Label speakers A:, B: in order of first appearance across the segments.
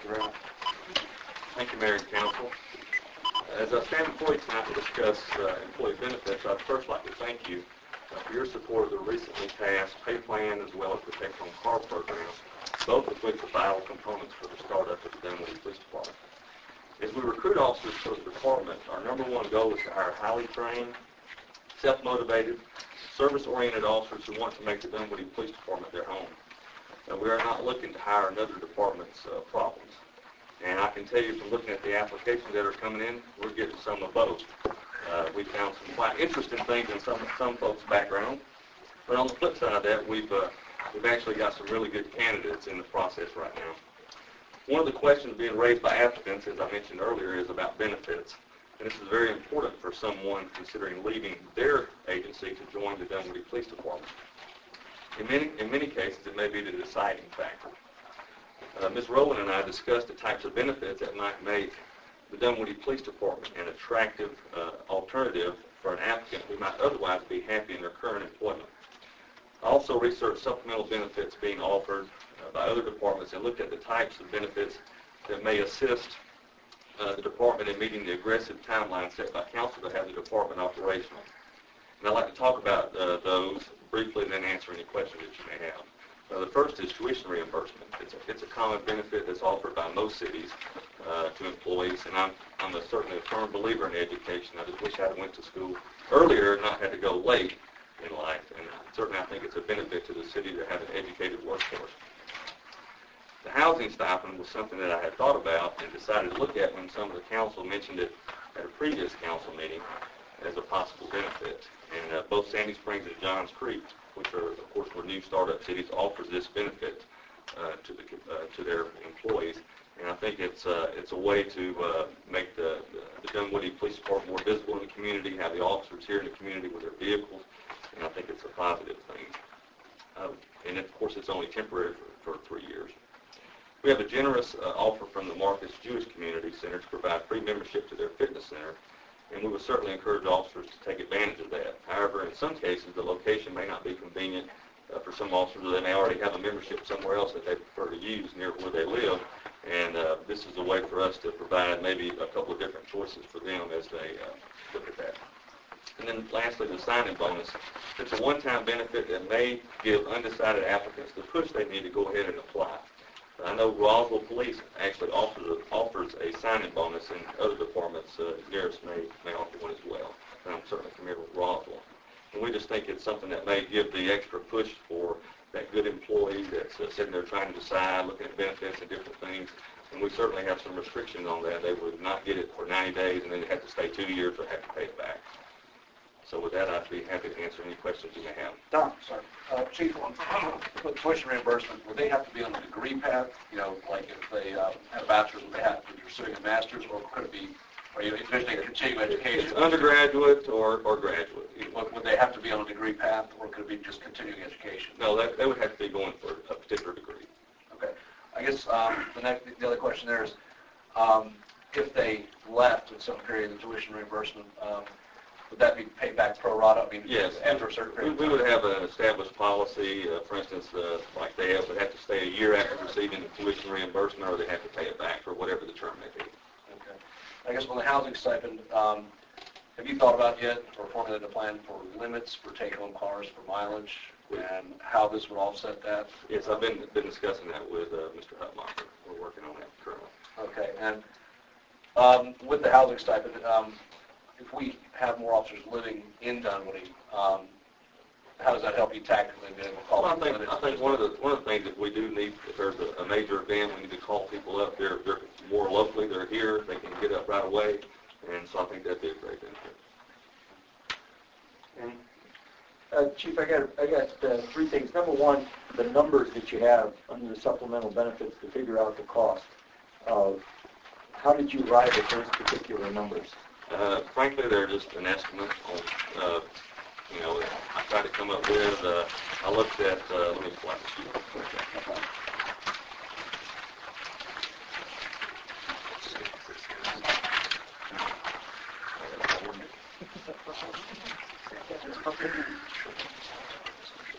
A: Thank you very much.
B: Thank you, Mayor and Council. As I stand before you tonight to discuss employee benefits, I'd first like to thank you for your support of the recently passed pay plan as well as the take-home car program, both of which are vital components for the startup of the Dunwoody Police Department. As we recruit officers for the department, our number one goal is to hire highly trained, self-motivated, service-oriented officers who want to make the Dunwoody Police Department their home. We are not looking to hire another department's problems. And I can tell you from looking at the applications that are coming in, we're getting some of both. We found some quite interesting things in some folks' background. But on the flip side of that, we've actually got some really good candidates in the process right now. One of the questions being raised by applicants, as I mentioned earlier, is about benefits. And this is very important for someone considering leaving their agency to join the Dunwoody Police Department. In many cases, it may be the deciding factor. Ms. Rowland and I discussed the types of benefits that might make the Dunwoody Police Department an attractive alternative for an applicant who might otherwise be happy in their current employment. I also researched supplemental benefits being offered by other departments and looked at the types of benefits that may assist the department in meeting the aggressive timeline set by council to have the department operational. And I'd like to talk about those briefly and then answer any questions that you may have. The first is tuition reimbursement. It's a common benefit that's offered by most cities to employees, and I'm certainly a firm believer in education. I just wish I had went to school earlier and not had to go late in life, and certainly I think it's a benefit to the city to have an educated workforce. The housing stipend was something that I had thought about and decided to look at when some of the council mentioned it at a previous council meeting as a possible benefit. And both Sandy Springs and Johns Creek, which are, of course, were new startup cities, offers this benefit to their employees. And I think it's a way to make the Dunwoody Police Department more visible in the community, have the officers here in the community with their vehicles, and I think it's a positive thing. And, of course, it's only temporary for 3 years. We have a generous offer from the Marcus Jewish Community Center to provide free membership to their fitness center, and we would certainly encourage officers to take advantage of that. However, in some cases, the location may not be convenient for some officers, or they may already have a membership somewhere else that they prefer to use near where they live, and this is a way for us to provide maybe a couple of different choices for them as they look at that. And then lastly, the sign-in bonus. It's a one-time benefit that may give undecided applicants the push they need to go ahead and apply. I know Roswell Police actually offers a sign-in bonus, and other departments, Garris may offer one as well. And I'm certainly familiar with Roswell. And we just think it's something that may give the extra push for that good employee that's sitting there trying to decide, looking at benefits and different things. And we certainly have some restrictions on that. They would not get it for 90 days and then they have to stay 2 years or have to pay it back. So with that, I'd be happy to answer any questions you may have.
A: Don, sorry. Chief, on tuition reimbursement, would they have to be on a degree path? You know, like if they have a bachelor's, would they have to be pursuing a master's, or could it be, are you envisioning a continuing education?
B: It's undergraduate or graduate.
A: Would they have to be on a degree path, or could it be just continuing education?
B: No, they would have to be going for a particular degree.
A: Okay. I guess the other question there is, if they left at some period of the tuition reimbursement, would that be paid back pro rata? I mean,
B: yes.
A: After a certain period of time?
B: We would have an established policy. For instance, like they would have to stay a year after receiving the tuition reimbursement, or they have to pay it back for whatever the term may be.
A: Okay. I guess on the housing stipend, have you thought about yet or formulated a plan for limits for take-home cars for mileage and how this would offset that?
B: Yes, I've been discussing that with Mr. Hutmacher. We're working on that currently.
A: Okay. And with the housing stipend, if we have more officers living in Dunwoody, how does that help you tactically be able to call
B: I think one of the things that we do need, if there's a major event, we need to call people up. They're more locally. They're here. They can get up right away, and so I think that'd be a great benefit.
C: And Chief, I got 3 things. Number one, the numbers that you have under the supplemental benefits to figure out the cost of. How did you arrive at those particular numbers?
B: Frankly, they're just an estimate on, I tried to come up with, I looked at, let me fly the sheet.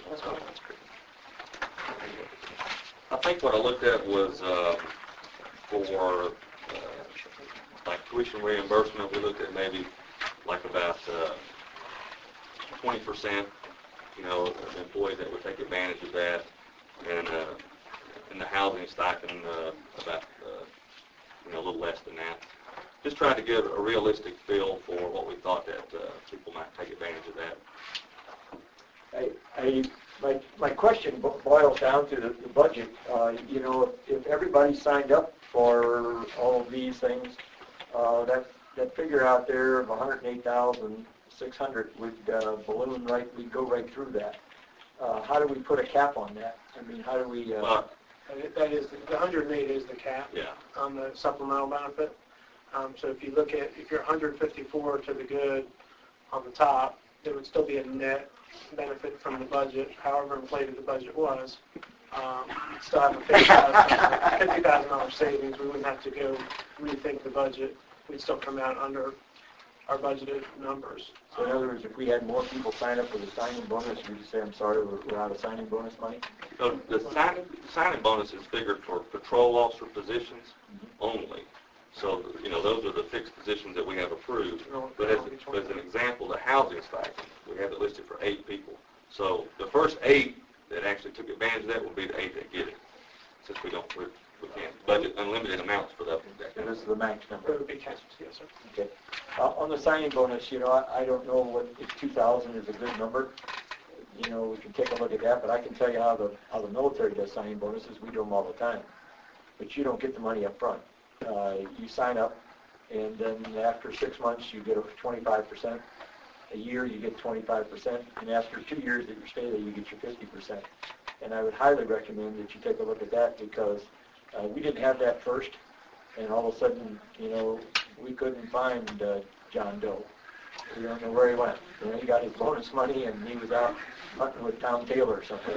B: I think what I looked at was for like tuition reimbursement, we looked at maybe like about 20%, you know, of employees that would take advantage of that, and the housing stipend about you know, a little less than that. Just trying to give a realistic feel for what we thought that people might take advantage of that.
C: My question boils down to the budget. You know, if everybody signed up for all of these things, that figure out there of 108,600 would balloon right. We'd go right through that. How do we put a cap on that? I mean, how do we?
D: That is, the 108 is the cap on the supplemental benefit. So if you look at, if you're 154 to the good on the top, there would still be a net benefit from the budget, however inflated the budget was. You'd still have a $50,000 savings. We wouldn't have to go rethink the budget. We'd still come out under our budgeted numbers.
C: So in other words, if we had more people sign up for the signing bonus, we'd just say, I'm sorry, we're out of signing bonus money?
B: So the signing bonus is figured for patrol officer positions only. So, you know, those are the fixed positions that we have approved. But as an example, the housing stipend, we have it listed for 8 people. So the first 8 that actually took advantage of that will be the 8 that get it, since we can't budget unlimited amounts for that.
C: And this is the max number.
D: It would be cash, yes, sir.
C: Okay. On the signing bonus, you know, I don't know if 2,000 is a good number. You know, we can take a look at that, but I can tell you how the military does signing bonuses. We do them all the time. But you don't get the money up front. You sign up, and then after 6 months, you get 25%. A year, you get 25%. And after 2 years that you stay there, you get your 50%. And I would highly recommend that you take a look at that, because we didn't have that first, and all of a sudden, you know, we couldn't find John Doe. We don't know where he went. You know, he got his bonus money, and he was out hunting with Tom Taylor or something.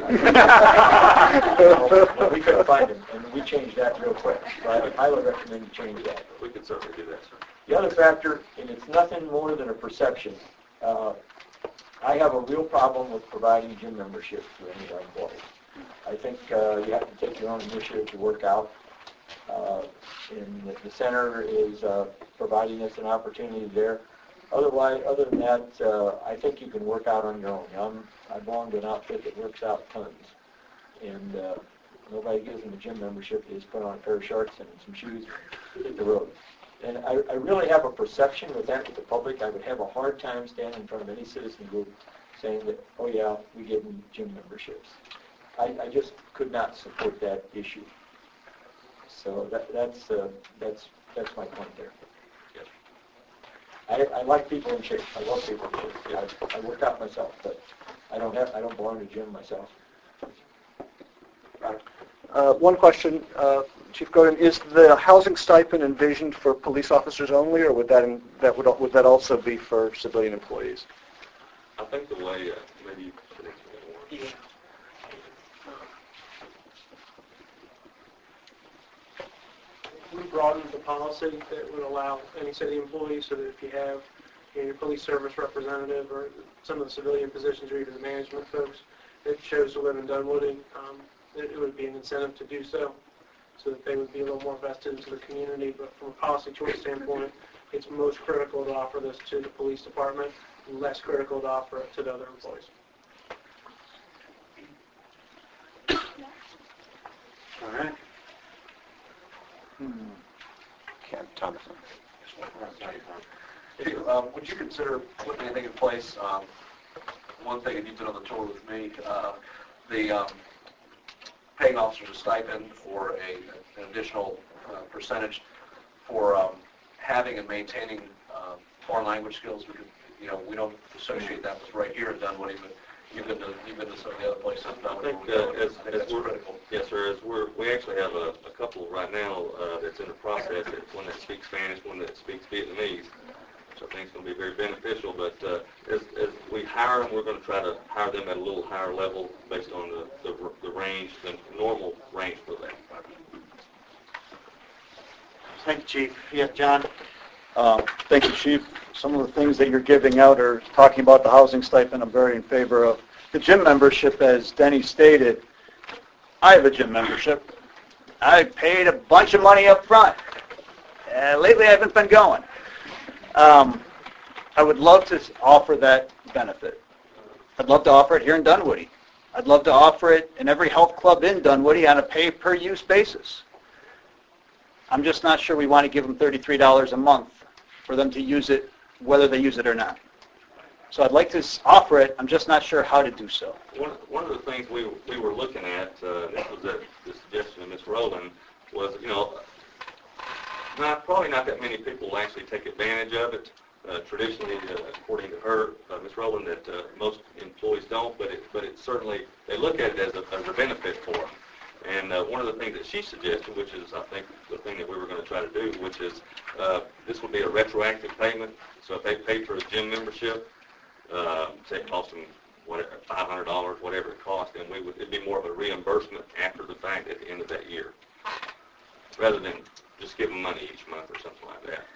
C: Well, we couldn't find him, and we changed that real quick. So I would highly recommend you change that.
B: We can certainly do that, sir.
C: The other factor, and it's nothing more than a perception, I have a real problem with providing gym memberships to any of our employees. I think you have to take your own initiative to work out. And the center is providing us an opportunity there. Otherwise, other than that, I think you can work out on your own. I belong to an outfit that works out tons. And nobody gives them a gym membership. They just put on a pair of shorts and some shoes and hit the road. And I really have a perception with that with the public. I would have a hard time standing in front of any citizen group saying that, oh yeah, we give them gym memberships. I just could not support that issue. So that's my point there. I like people in shape. I love people in shape. I work out myself, but I don't belong to a gym myself.
E: One question, Chief Godin, is the housing stipend envisioned for police officers only, or would that also be for civilian employees?
B: I think the way maybe you could explain more.
D: We broadened the policy that would allow any city employees, so that if you have your police service representative or some of the civilian positions or even the management folks that chose to live in Dunwoody, it would be an incentive to do so that they would be a little more vested into the community. But from a policy choice standpoint, it's most critical to offer this to the police department and less critical to offer it to the other employees.
A: All right.
E: Ken Thompson.
A: Would you consider putting anything in place? One thing, and you've been on the tour with me, the paying officers a stipend or an additional percentage for having and maintaining foreign language skills. Because, you know, we don't associate that with right here in Dunwoody, but you've been to some of the other places.
B: I think as we're critical. Yes, sir. We actually have a couple right now that's in the process. It's one that speaks Spanish, one that speaks Vietnamese, which I think is going to be very beneficial. But as we hire them, we're going to try to hire them at a little higher level based on the range, the normal range for them.
E: Thank you, Chief. Yeah, John. Thank you, Chief. Some of the things that you're giving out are talking about the housing stipend. I'm very in favor of. The gym membership, as Denny stated, I have a gym membership.
F: I paid a bunch of money up front. Lately, I haven't been going. I would love to offer that benefit. I'd love to offer it here in Dunwoody. I'd love to offer it in every health club in Dunwoody on a pay-per-use basis. I'm just not sure we want to give them $33 a month for them to use it, whether they use it or not. So I'd like to offer it. I'm just not sure how to do so.
B: One of the things we were looking at, this was the suggestion of Ms. Rowland, was, probably not that many people will actually take advantage of it. Traditionally, according to her, Ms. Rowland, that most employees don't, but it certainly, they look at it as a benefit for them. And one of the things that she suggested, which is, I think, the thing that we were going to try to do, which is this would be a retroactive payment. So if they pay for a gym membership, say it cost them $500, whatever it cost, then it'd be more of a reimbursement after the fact at the end of that year, rather than just give them money each month or something like that.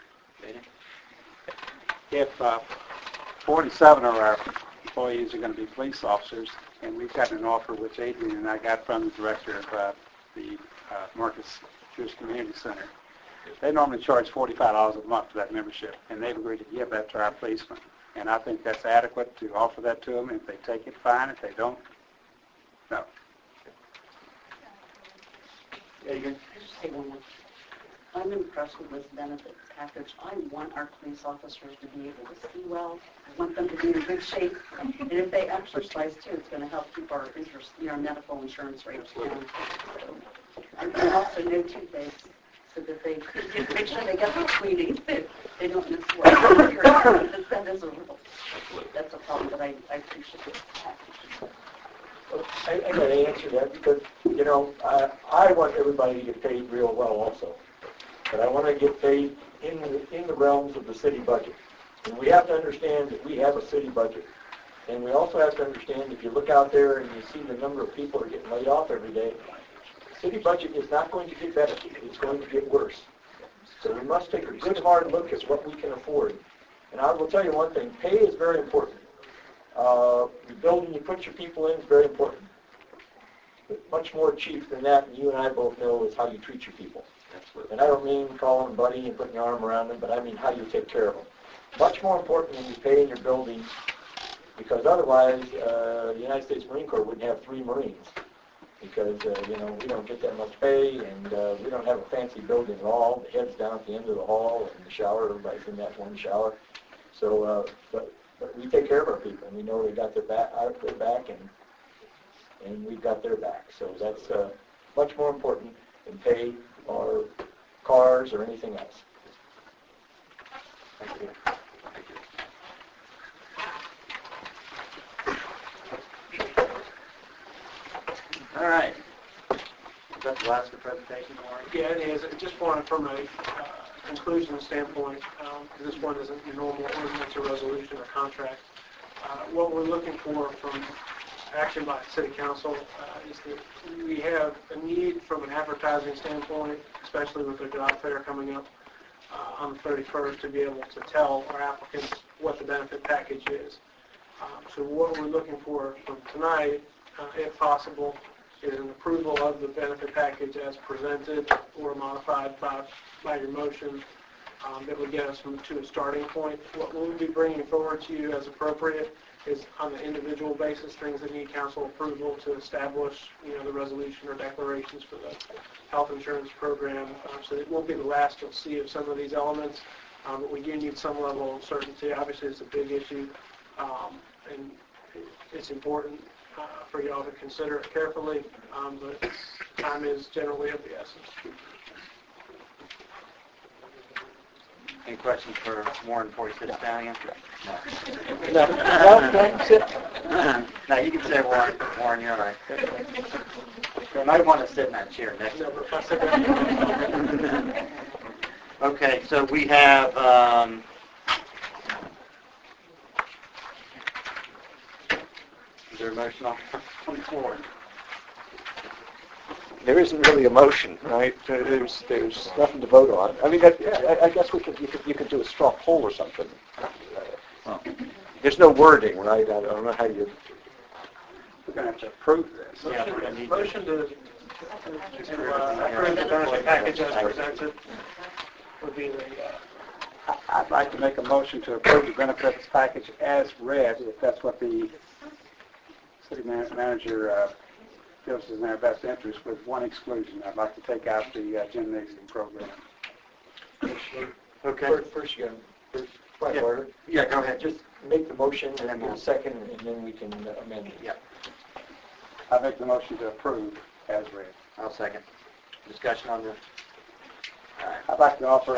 G: If 47 of our employees are going to be police officers, and we've gotten an offer which Adrian and I got from the director of the Marcus Jewish Community Center, they normally charge $45 a month for that membership, and they've agreed to give that to our policemen. And I think that's adequate to offer that to them. If they take it, fine. If they don't, no.
C: Adrian?
H: I just say one more. I'm impressed with this benefits package. I want our police officers to be able to see well. I want them to be in good shape. And if they exercise too, it's going to help keep our interest, medical insurance rates down. And also no toothaches, so that they make sure they get the cleaning. They don't miss work. That is that's a problem that I appreciate this package.
C: I got to answer that because, I want everybody to get paid real well also. But I want to get paid in the realms of the city budget. And we have to understand that we have a city budget. And we also have to understand if you look out there and you see the number of people that are getting laid off every day, the city budget is not going to get better. It's going to get worse. So we must take a good hard look at what we can afford. And I will tell you one thing, pay is very important. The building you put your people in is very important. But much more chief than that, and you and I both know, is how you treat your people. And I don't mean calling them buddy and putting your arm around them, but I mean how you take care of them. Much more important than you pay in your building, because otherwise the United States Marine Corps wouldn't have 3 Marines. Because, we don't get that much pay, and we don't have a fancy building at all. The head's down at the end of the hall, and the shower, everybody's in that one shower. So, but we take care of our people, and we know they got their back, and we've got their back. So that's much more important than pay or cars or anything else. Thank you.
G: All right. Is that the last of the presentation, Warren?
D: Yeah, it is. I just wanted, from a conclusion standpoint, because this one isn't your normal ordinance or resolution or contract, what we're looking for from action by City Council is that we have a need from an advertising standpoint, especially with the job fair coming up on the 31st, to be able to tell our applicants what the benefit package is. So what we're looking for from tonight, if possible, is an approval of the benefit package as presented or modified by your motion that would get us to a starting point. What we'll be bringing forward to you as appropriate is on an individual basis, things that need council approval to establish, the resolution or declarations for the health insurance program. So it won't be the last you'll see of some of these elements, but we do need some level of certainty. Obviously, it's a big issue, and it's important for you all to consider it carefully, but time is generally of the essence.
G: Any questions for Warren before he sits down again?
C: No,
G: No, you can say Warren. Warren, you're all right. You might want to sit in that chair next to him. Okay, so we have is there a motion on the floor?
E: There isn't really a motion, right? There's nothing to vote on. I mean, I guess you could do a straw poll or something. There's no wording, right? I don't know how you.
G: We're going to have to approve this.
D: Motion to approve the benefit package as presented would be the,
G: I'd like to make a motion to approve the benefits package as read, if that's what the city manager feels is in our best interest, with one exclusion. I'd like to take out the gymnasium program.
C: Okay. First, you got point of order.
B: Yeah, go ahead.
C: Just make the motion and then we'll second, and then we can amend it.
B: Yeah.
G: I make the motion to approve as read.
B: I'll second. Discussion on this?
G: I'd like to offer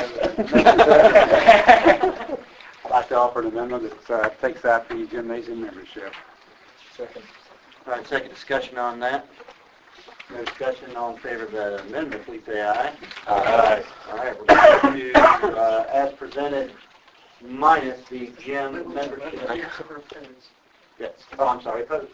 G: an amendment that takes out the gymnasium membership.
C: Second.
I: All right, second discussion on that. No discussion, all in favor of that amendment, please say aye.
B: Aye.
I: All right, we're going to, as presented, minus the gym membership. Yes, oh, I'm sorry, opposed.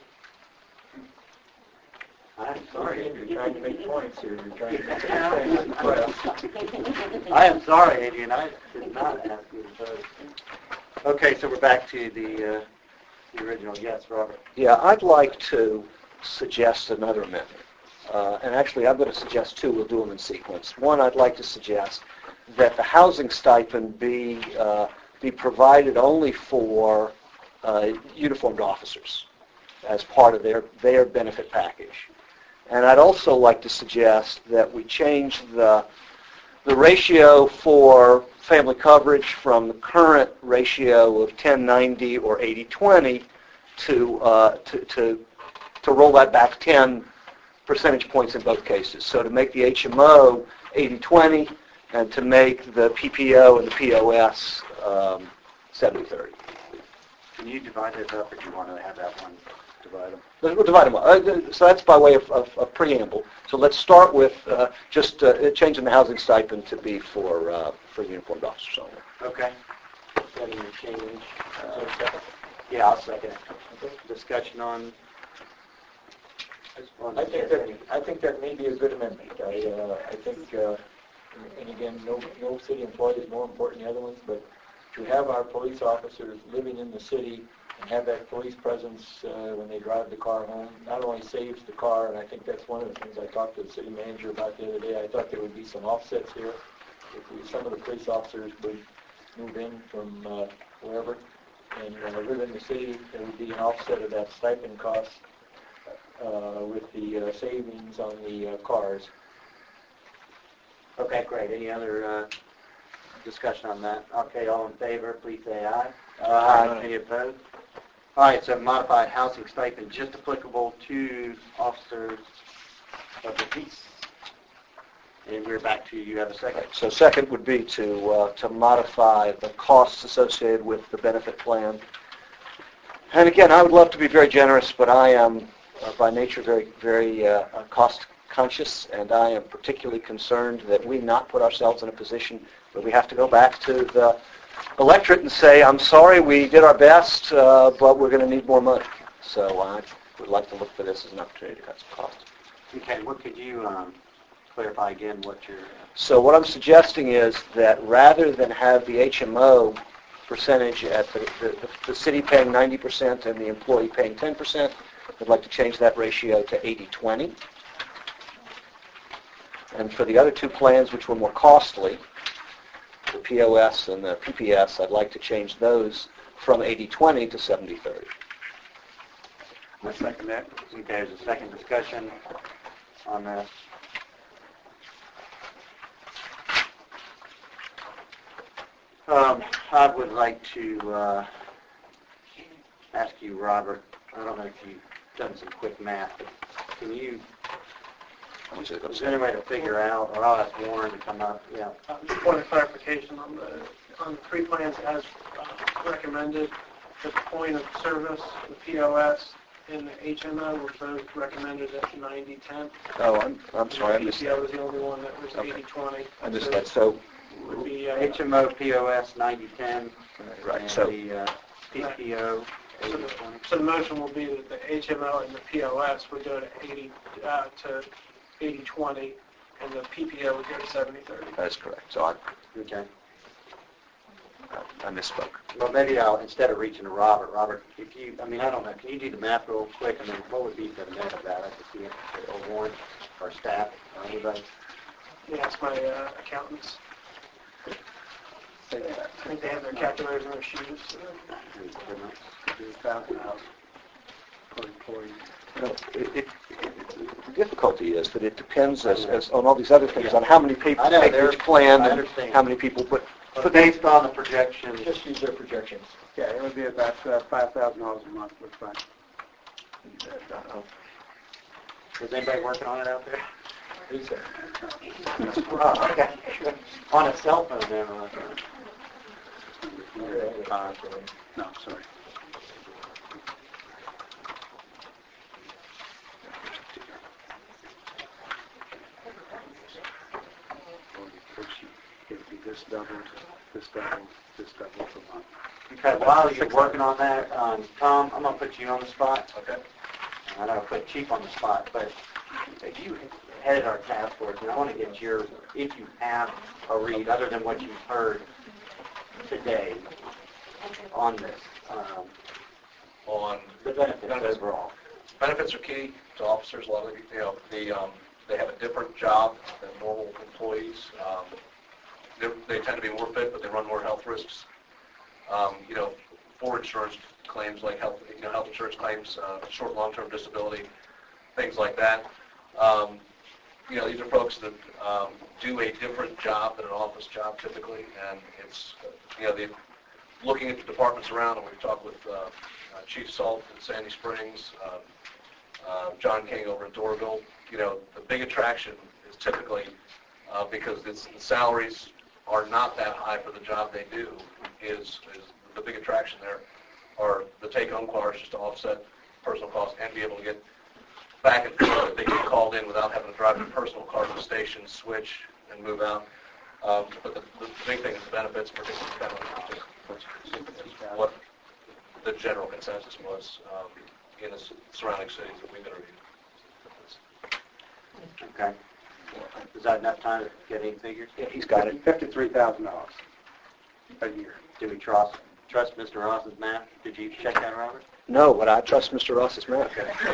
I: I'm sorry.
C: You're trying to make points here. You're trying to make
I: I am sorry, Adrian, I did not ask you to vote. Okay, so we're back to the original. Yes, Robert.
E: Yeah, I'd like to suggest another amendment. And actually, I'm going to suggest two. We'll do them in sequence. One, I'd like to suggest that the housing stipend be provided only for uniformed officers as part of their benefit package. And I'd also like to suggest that we change the ratio for family coverage from the current ratio of 10/90 or 80/20 to roll that back 10 percentage points in both cases. So to make the HMO 80/20 and to make the PPO and the POS 70/30.
I: Can you divide it up, or do you want to have that one divide them?
E: We'll divide them up. So that's by way of preamble. So let's start with just changing the housing stipend to be for uniformed officers only.
I: Okay. Setting the change. Yeah, I'll second it. Discussion on...
C: I think that may be a good amendment. I think, and again, no city employee is more important than the other ones, but to have our police officers living in the city and have that police presence when they drive the car home not only saves the car, and I think that's one of the things I talked to the city manager about the other day. I thought there would be some offsets here. If some of the police officers would move in from wherever and live in the city, there would be an offset of that stipend cost with the savings on the cars.
I: Okay, great. Any other discussion on that? Okay, all in favor, please say aye.
E: Aye.
I: Any opposed? All right, so modified housing stipend just applicable to officers of the peace. And we're back to you have a second.
E: So second would be to modify the costs associated with the benefit plan. And again, I would love to be very generous, but I am by nature very cost conscious, and I am particularly concerned that we not put ourselves in a position where we have to go back to the electorate and say, I'm sorry, we did our best, but we're going to need more money. So I would like to look for this as an opportunity to cut some costs.
I: Okay, what could you clarify again what you're...
E: So what I'm suggesting is that rather than have the HMO percentage at the city paying 90% and the employee paying 10%, I'd like to change that ratio to 80/20. And for the other two plans, which were more costly, the POS and the PPS, I'd like to change those from 80/20 to 70/30.
G: I second that.
I: Okay, there's a second discussion on that. I would like to ask you, Robert, I don't know if you've done some quick math, but can you, is there any way to figure out, or I'll ask Warren to come up, yeah.
D: Just point of clarification on the three plans as recommended, the point of service, the POS, and the HMO were both recommended at 90/10.
E: Oh, I'm sorry, I missed
D: PPO was the only one that was 80/20.
E: I missed that. So,
D: Would be
I: HMO, POS, 90/10,
E: right,
I: and
E: so
I: the PPO, 80/20.
D: So the motion will be that the HMO and the POS would go to 80/20, and the PPO would go to 70/30.
E: that's correct. So
I: Okay.
E: I misspoke.
I: Well, maybe I'll, instead of reaching to Robert, if you, I mean, I don't know, can you do the math real quick, and then what would be the net of that? I could see it, or Warren. or staff, or anybody?
D: Yeah, it's my accountants. I think they have their calculators in their shoes.
G: Per employee.
E: No, the difficulty is that it depends, as on all these other things, on how many people
I: I know,
E: take
I: they're-
E: each plan
I: I
E: and
I: understand.
E: how many people put.
I: But based on the projections,
C: Just use their projections.
G: Yeah, it would be about $5,000 a month, looks like.
I: is anybody working on it out there?
C: Who's there?
I: Okay. On a cell phone, then.
G: No, sorry. It would be this doubled, this doubled, this doubled per month.
I: Okay, while you're working on that, Tom, I'm going to put you on the spot.
A: Okay.
I: I know I put Chief on the spot, but if you headed our task force, and I want to get your, if you have a read other than what you've heard today on this,
A: On
I: the benefits overall.
A: benefits are key to officers. A lot of they have a different job than normal employees. They tend to be more fit, but they run more health risks. For insurance claims like health insurance claims, short and long-term disability, things like that. These are folks that do a different job than an office job typically, and it's looking at the departments around, and we've talked with Chief Salt in Sandy Springs, John King over in Doraville. The big attraction is typically because the salaries are not that high for the job they do. Is the big attraction there are the take-home cars just to offset personal costs and be able to get back and forth. They get called in without having to drive their personal car to the station, switch, and move out. But the big thing is the benefits, particularly what the general consensus was in the surrounding cities that we've interviewed.
I: Okay. Is that enough time to get any figures?
E: Yeah, he's got it.
G: $53,000 a year.
I: Do we trust Mr. Ross's math? Did you check that, Robert?
E: No, but I trust Mr. Ross's math.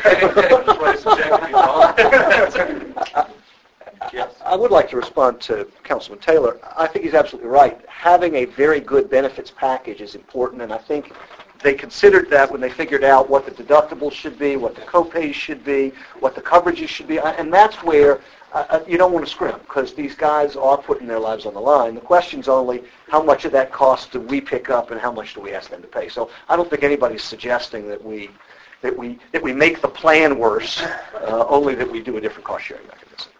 I: Yes.
E: I would like to respond to Councilman Taylor. I think he's absolutely right. Having a very good benefits package is important, and I think they considered that when they figured out what the deductibles should be, what the copays should be, what the coverages should be, and that's where you don't want to scrimp, because these guys are putting their lives on the line. The question's only how much of that cost do we pick up and how much do we ask them to pay. So I don't think anybody's suggesting that we make the plan worse, only that we do a different cost-sharing mechanism.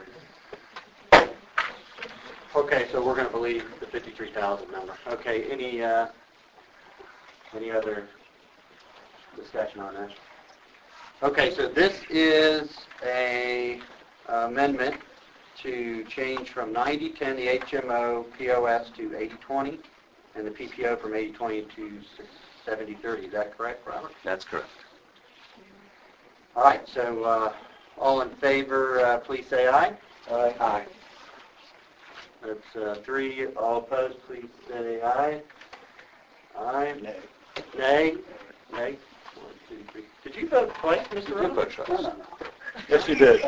I: Okay, so we're going to believe the 53,000 number. Okay, any other discussion on this? Okay, so this is a amendment to change from 9010 the HMO POS to 8020 and the PPO from 8020 to 7030. Is that correct, Robert?
E: That's correct.
I: All right, so all in favor, please say aye.
E: Aye. Aye.
I: That's 3. All opposed, please say aye. Aye.
E: Nay.
I: Nay. Nay. 1, 2, 3. Did you vote twice, Mr.
E: You
I: Rowe?
E: vote twice.
I: No.
E: Yes, you did.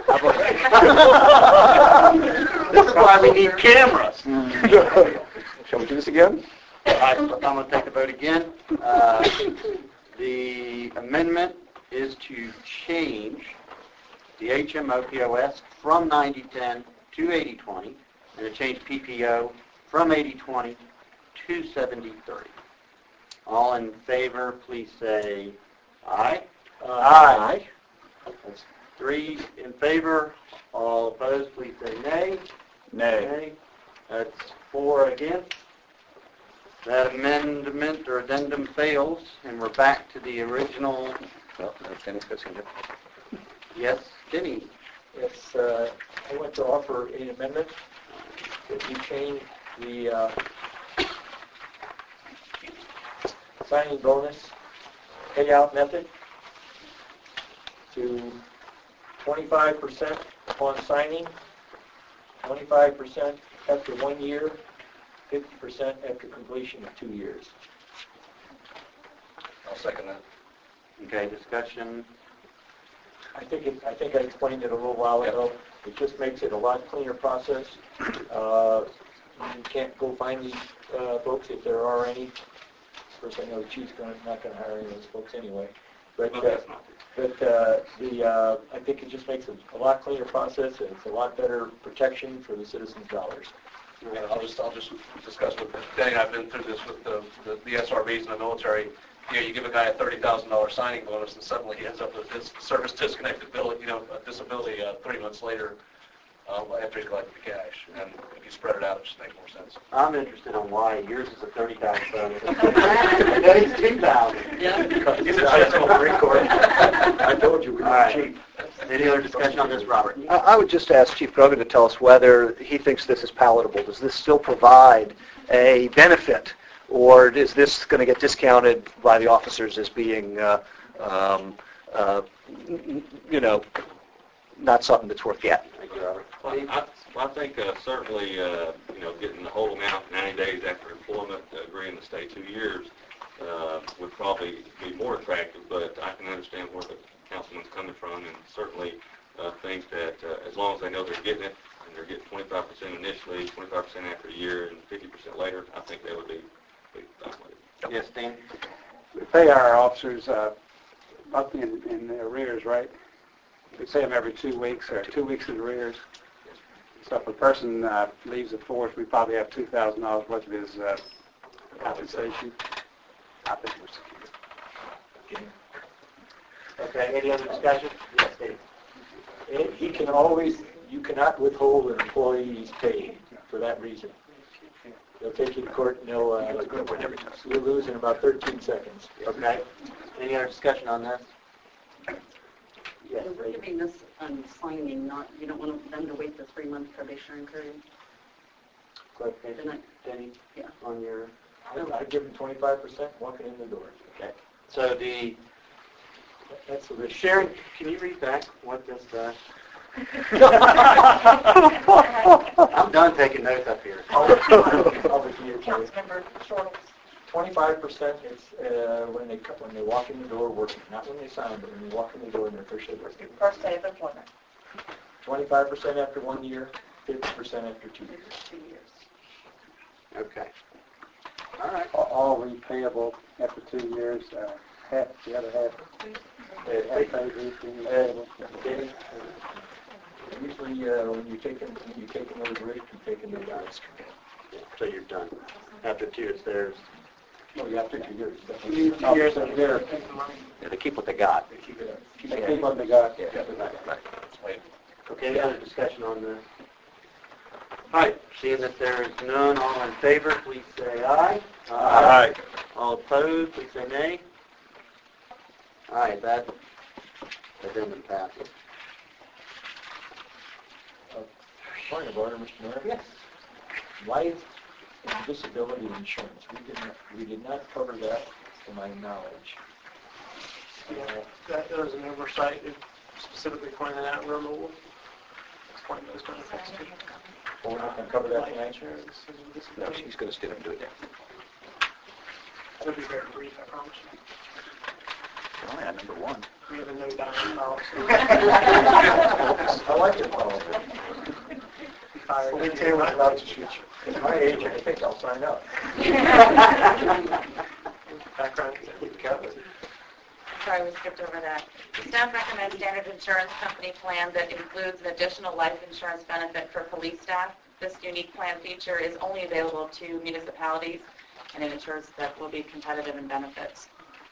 I: This is why we need cameras.
E: Shall we do this again?
I: All right, so I'm going to take the vote again. The amendment is to change the HMO POS from 9010 to 8020 and to change PPO from 8020 to 7030. All in favor, please say aye.
E: Aye.
I: That's 3 in favor. All opposed, please say nay.
F: Nay.
I: That's 4 against. That amendment or addendum fails, and we're back to the original.
E: Well, Dennis goes in.
I: Yes, Denny.
C: Yes, I want to offer an amendment that you change the signing bonus payout method to 25% upon signing, 25% after 1 year, 50% after completion of 2 years.
A: I'll second that.
I: Okay, discussion.
C: I think I explained it a little while ago. It just makes it a lot cleaner process. You can't go find these folks if there are any. Of course, I know the chief's not going to hire any of those folks anyway. But
B: No, that's not.
C: I think it just makes it a lot cleaner process, and it's a lot better protection for the citizens' dollars.
A: I'll just discuss with Danny. I've been through this with the SRBs in the military. You know, you give a guy a $30,000 signing bonus, and suddenly he ends up with his service disconnected disability 3 months later after he's collected the cash. And if you spread it out, it just makes more sense.
I: I'm interested on why yours is a $30,000 bonus. And then it's $2,000.
H: Yeah.
C: He's a Marine Corps. I told you we
I: All
C: were
I: right.
C: cheap.
I: Any other discussion on this, Robert?
E: I would just ask Chief Grogan to tell us whether he thinks this is palatable. Does this still provide a benefit, or is this going to get discounted by the officers as being, not something that's worth getting?
I: Thank you, Robert.
B: Well, I think certainly, getting the whole amount 90 days after employment, agreeing to stay 2 years, would probably be more attractive, but I can understand where the councilman's coming from, and certainly think that as long as they know they're getting it, and they're getting 25% initially, 25% after a year, and 50% later, I think they would be done with it.
I: Yes, Dan?
G: We pay our officers monthly in arrears, right? We pay them every 2 weeks, or 2 weeks in arrears. So if a person leaves the force, we probably have $2,000 worth of his compensation. I think we're secure.
I: Okay, any other discussion? Yes, Dave.
C: You cannot withhold an employee's pay for that reason. They'll take you to court and you'll lose in about 13 seconds.
I: Okay. Any other discussion on this? Yes,
H: And we're giving this on signing, you don't want them to wait the 3-month probationary period.
I: Clarification, Denny?
H: Yeah.
I: On your...
C: I give them 25% walking in the door.
I: Okay. So
C: That's the risk.
I: Sharon, can you read back what this does? I'm done taking notes up here.
H: Councilmember Shortles.
C: 25% is when they walk in the door working, not when they sign, but when they walk in the door and they're officially working.
H: First day of employment.
C: 25% after 1 year, 50% after 2 years.
H: 2 years.
I: Okay. All right.
G: All repayable after 2 years, half, the other half.
C: Usually, when you take another break, you take another risk.
I: So you're done. After 2, it's theirs.
C: Oh, yeah, after 2 years.
G: 2 years of there.
E: Yeah, they keep what they got.
C: They keep it.
G: They keep what they got.
E: Yeah.
I: Okay, any other discussion on this? All right, seeing that there is none, all in favor, please say aye.
G: Aye.
I: All opposed, please say nay. All right, that addendum passes.
C: Point of order, Mr. Mayor. Yes. Life and disability insurance. We did not cover that, to my knowledge.
D: That was an oversight. It specifically pointed out removal. Explain those benefits too.
C: Well, we're not going to cover that
D: Life
C: tonight.
D: insurance and
E: No,
D: disability.
E: she's going to stand up and do it now.
D: It'll be very brief, I promise you.
F: Oh, yeah, number 1.
D: We have a no dying policy.
C: I like it, Paul. We tell you what's allowed to shoot you. At my age, I think I'll sign up.
D: Background.
J: Sorry, we skipped over that. The staff recommends Standard Insurance Company plan that includes an additional life insurance benefit for police staff. This unique plan feature is only available to municipalities, and it ensures that we'll be competitive in benefits.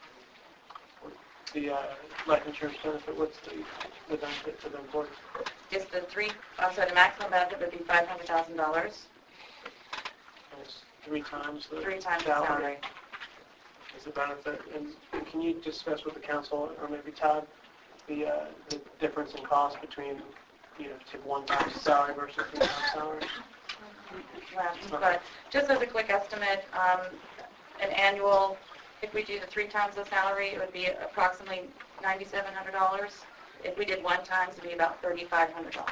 D: The life insurance benefit, what's the benefit to the employees?
J: Just the the maximum benefit would be $500,000,
D: It's 3 times the
J: 3 times the salary.
D: is the benefit. And can you discuss with the council, or maybe Todd, the difference in cost between, take 1 times the salary versus 3 times salary?
J: But just as a quick estimate, an annual, if we do the 3 times the salary, it would be approximately $9,700. If we did 1 time, it would be about $3,500.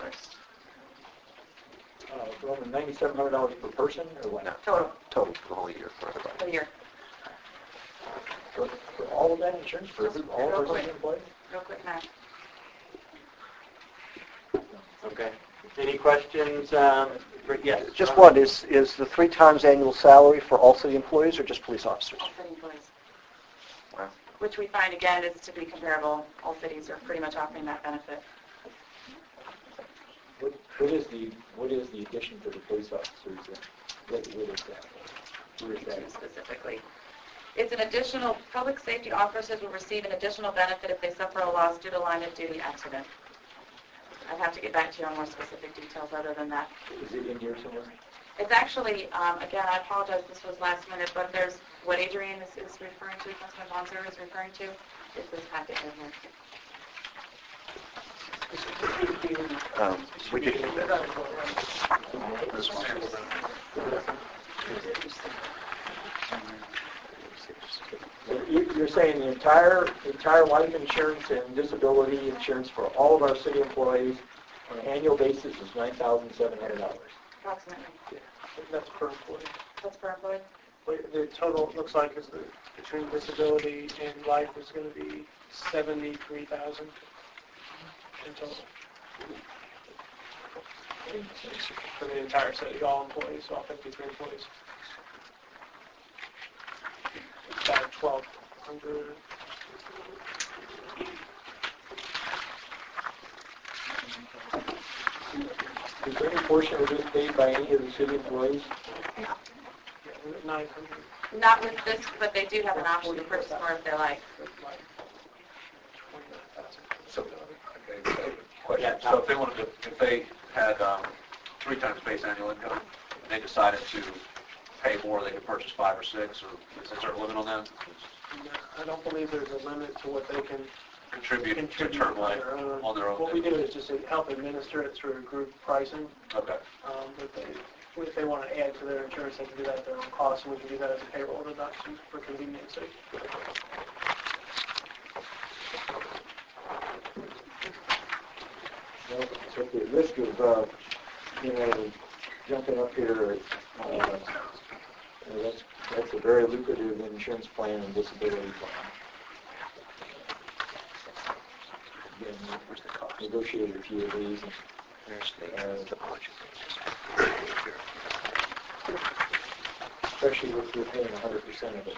C: Roman, $9,700 per person, or what?
E: No.
J: Total
E: For the whole year for everybody.
J: for the year.
C: For all of that insurance, for all of our employees?
J: Real quick math.
I: Okay. Any questions? Yes.
E: Just one, is the 3 times annual salary for all city employees or just police officers?
J: All city employees.
E: Wow.
J: Which we find, again, is to be comparable. All cities are pretty much offering that benefit.
C: What is the addition for the police officers? What is that? Where is that?
J: Specifically. It's an additional, public safety officers will receive an additional benefit if they suffer a loss due to line of duty accident. I'd have to get back to you on more specific details other than that.
C: Is it in here somewhere?
J: It's actually, again, I apologize, this was last minute, but there's what Adrian is referring to, Councilman Bonser is referring to, is this packet in here.
E: We did.
C: You're saying the entire life insurance and disability insurance for all of our city employees on an annual basis is $9,700.
J: Approximately.
D: That's per employee.
J: That's per employee?
D: The total, it looks like, is between disability and life is going to be $73,000 in total. For the entire city, all employees, all 53 employees. About 1,200.
C: Is there any portion of this paid by any of the city employees?
D: 900.
J: Not with this, but they do have an option to purchase more if they like.
A: So, okay, question. So if they wanted to, if they had 3 times base annual income, and they decided to pay more, they could purchase 5 or 6, or is there a limit on that?
D: I don't believe there's a limit to what they can
A: Contribute to term life on their own.
D: What we do is just help administer it through group pricing.
A: Okay.
D: But if they want to add to their insurance, they can do that at their own cost, and we can do that as a payroll deduction for convenience sake.
C: Well, so at the risk of, jumping up here, that's a very lucrative insurance plan and disability plan. Again, negotiated a few of these. Especially if you're paying 100% of it.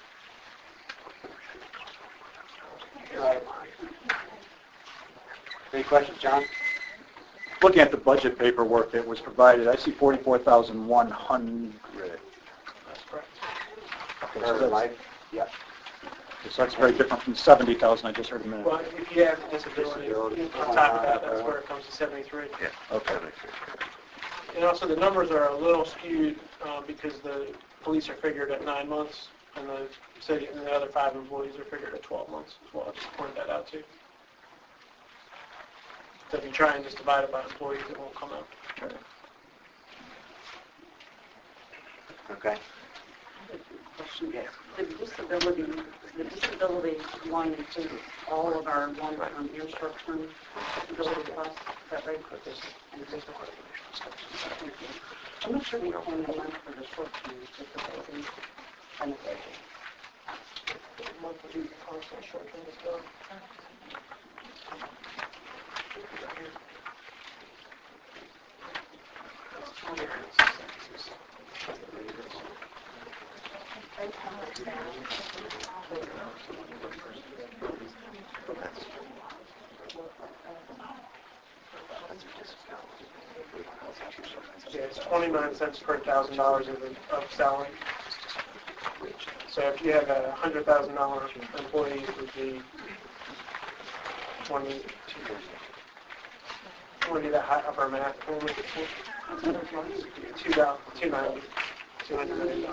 I: Any questions, John?
F: Looking at the budget paperwork that was provided, I see 44,100.
D: That's correct.
I: For life?
F: Yeah. So that's very different from 70,000 I just heard a minute
D: Well,
F: ago.
D: if you have disability, on top of that, that's where it comes to 73.
A: Yeah.
F: Okay.
D: And also the numbers are a little skewed because the police are figured at 9 months and the city and the other 5 employees are figured at 12 months as well. I just pointed that out too. So if you try and just divide it by employees, it won't come out.
I: Okay.
H: Yes. The disability line includes all of our long-term and short-term disability costs. Is that right? I'm not sure we can a month for the short-term disability benefit.
D: Monthly costs on short-term disability. Yeah, it's 29 cents per $1,000 of salary. So if you have a $100,000 employee, it would be 20 the upper math, $290 million.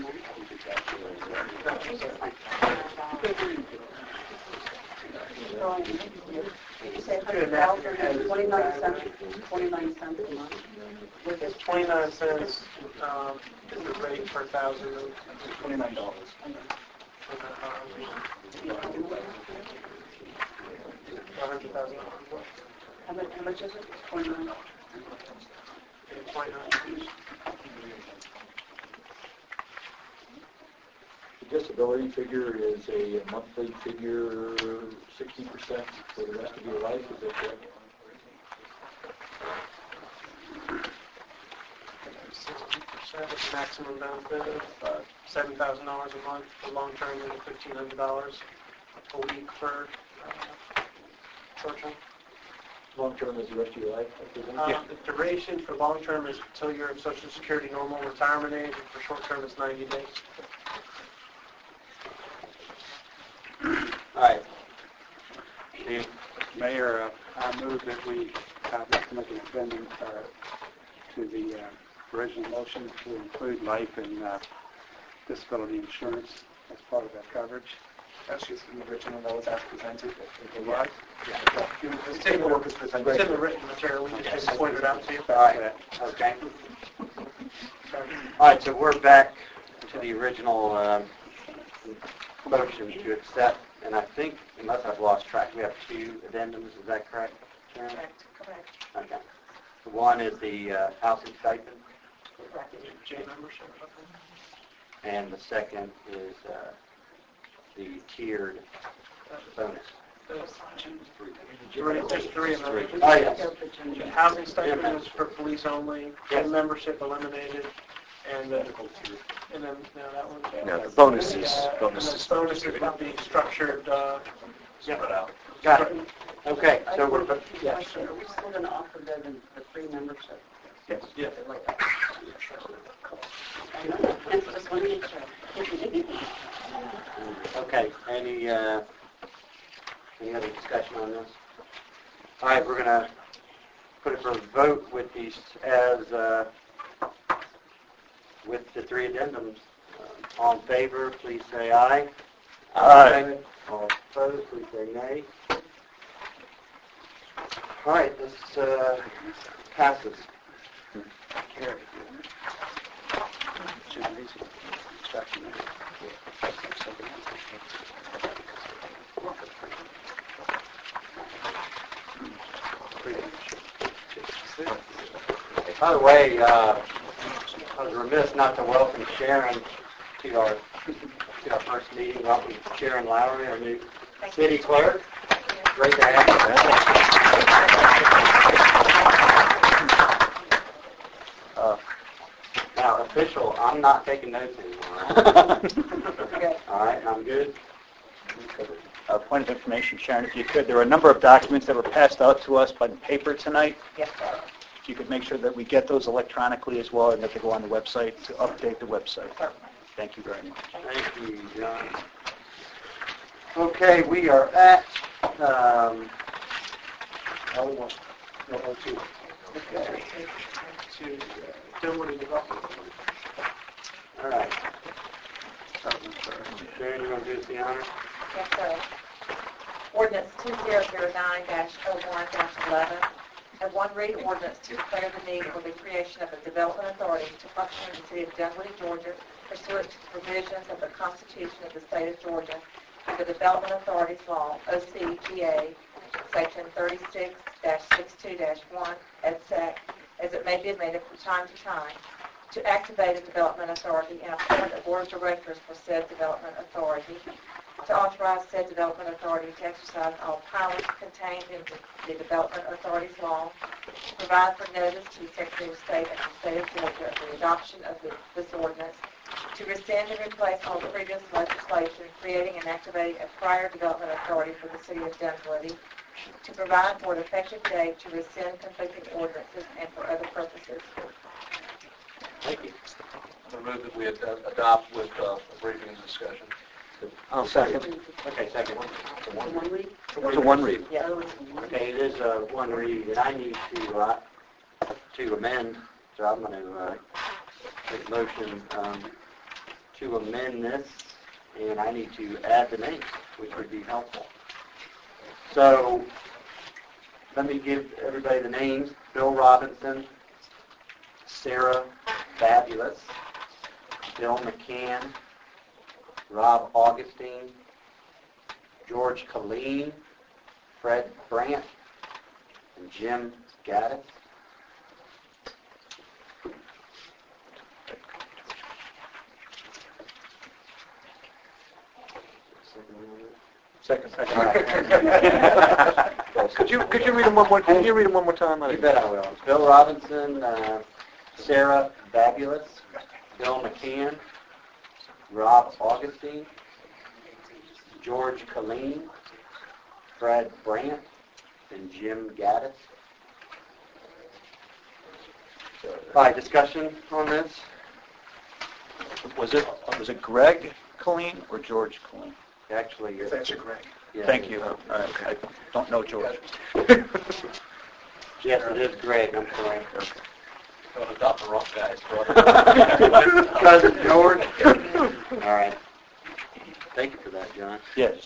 H: You say 100,000 and 29 cents a month.
D: It's 29 cents is the rate per $1,000.
F: $29.
D: $100,000.
H: How much is it? 29.
D: 29.
C: The disability figure is a monthly figure, 60% for the rest of your life, is that correct?
D: with a maximum benefit of $7,000 a month. For long-term, is $1,500 a week for short-term.
C: Long-term is the rest of your life, I presume?
D: The duration for long-term is until your Social Security normal retirement age, and for short-term, it's 90 days.
I: All right. Steve?
G: Mayor, I move that we make an amendment to the original motion to include life and disability insurance as part of that coverage.
K: That's just the original that was as presented.
G: What?
D: It's in the written material. We just pointed out to you.
I: All right. Okay. All right, so we're back to the original motion to accept, and I think, unless I've lost track, we have two addendums. Is that correct, Karen?
J: Correct.
I: Okay. So one is the housing stipend,
D: J membership.
I: and the second is the tiered bonus.
D: There's three of them.
I: Oh, yes.
D: The housing stipend is for police only,
I: Yes.
D: gym membership eliminated, and then that one.
E: No, the bonuses.
D: And the bonuses would be structured,
A: Spread out.
I: Got it. Okay, so we're,
H: Are we still going to offer them the free membership?
D: Yes. Yeah.
H: Just want to make sure.
I: okay, any other discussion on this? All right, we're going to put it for a vote with these as, with the three addendums. All in favor, please say aye.
E: Aye.
I: All opposed, please say nay. All right, this passes. Carried. By the way, I was remiss not to welcome Sharon to our first meeting. Welcome Sharon Lowry, our new city clerk. Great to have you. Now, official, I'm not taking notes anymore. All right, I'm good.
F: Point of information, Sharon, if you could, there were a number of documents that were passed out to us by the paper tonight.
J: Yes.
F: If you could make sure that we get those electronically as well and that they go on the website to update the website. Thank you very much.
I: Thank you, John. Okay, we are at
D: To Dunwoody Development.
I: all right. Sharon, you want to do us the honor?
J: Yes, sir. Ordinance 2009-01-11. And one read ordinance to declare the need for the creation of a development authority to function in the city of Dunwoody, Georgia, pursuant to the provisions of the Constitution of the state of Georgia and the Development Authorities Law, OCGA, Section 36-62-1, et sec, as it may be amended from time to time, to activate a development authority and appoint a board of directors for said development authority, to authorize said development authority to exercise all powers contained in the Development Authorities Law, to provide for notice to the Secretary of State and the State of Georgia of the adoption of this ordinance, to rescind and replace all previous legislation creating and activating a prior development authority for the city of Dunwoody, to provide for an effective date to rescind conflicting ordinances and for other purposes.
I: Thank you.
A: I move that we adopt with a briefing and discussion.
E: I'll second.
I: Okay, second one.
H: One week?
E: It's a one read.
H: Yeah.
I: Okay, it is one read, and I need to amend, so I'm going to make a motion to amend this, and I need to add the names, which would be helpful. So, let me give everybody the names. Bill Robinson, Sarah Fabulous, Bill McCann, Rob Augustine, George Colleen, Fred Brandt, and Jim Gaddis.
E: Second.
I: All right.
E: Could you read them one more? Can you read them one more time?
I: You bet I will. Bill Robinson, Sarah Fabulous, Bill McCann, Rob Augustine, George Colleen, Fred Brandt, and Jim Gaddis. All right, discussion on this?
F: Was it Greg Colleen or George Colleen?
I: Actually,
K: It's actually Greg.
I: yeah,
F: Thank you. I don't know George.
I: Yes, it is Greg, I'm sorry.
A: Don't adopt the wrong guys, brother.
I: Cousin George. All right. Thank you for that, John.
F: Yes.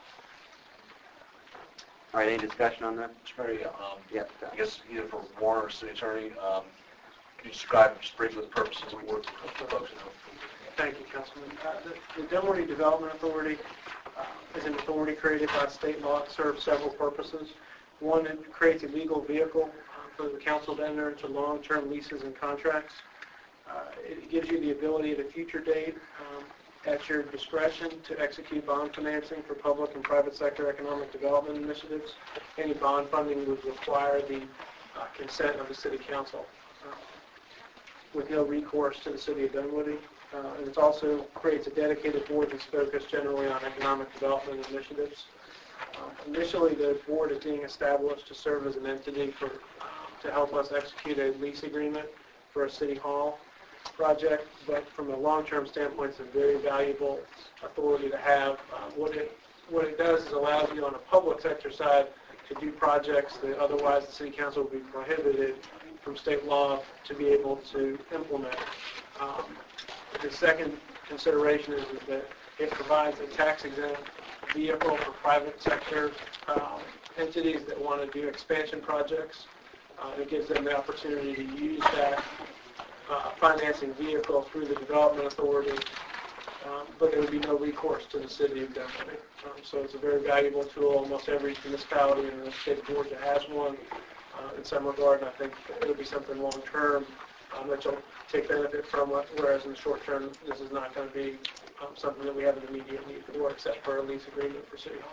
I: All right, any discussion on that?
A: It's very,
I: Yep.
A: I guess either for Warren or City Attorney, can you describe just briefly the purposes we work with the folks at home?
D: Thank you, Councilman. The Dunwoody Development Authority is an authority created by state law to serve several purposes. One, it creates a legal vehicle for the council to enter into long-term leases and contracts. It gives you the ability at a future date, at your discretion, to execute bond financing for public and private sector economic development initiatives. Any bond funding would require the consent of the City Council with no recourse to the City of Dunwoody. And it also creates a dedicated board that's focused generally on economic development initiatives. Initially, the board is being established to serve as an entity to help us execute a lease agreement for a city hall project, but from a long-term standpoint, it's a very valuable authority to have. What it does is allows you on a public sector side to do projects that otherwise the City Council would be prohibited from state law to be able to implement. The second consideration is that it provides a tax-exempt vehicle for private sector entities that want to do expansion projects. It gives them the opportunity to use that financing vehicle through the Development Authority, but there would be no recourse to the City of Dunwoody. So it's a very valuable tool. Almost every municipality in the state of Georgia has one in some regard, and I think it'll be something long-term that you'll take benefit from, whereas in the short term, this is not going to be something that we have an immediate need for, except for a lease agreement for City Hall.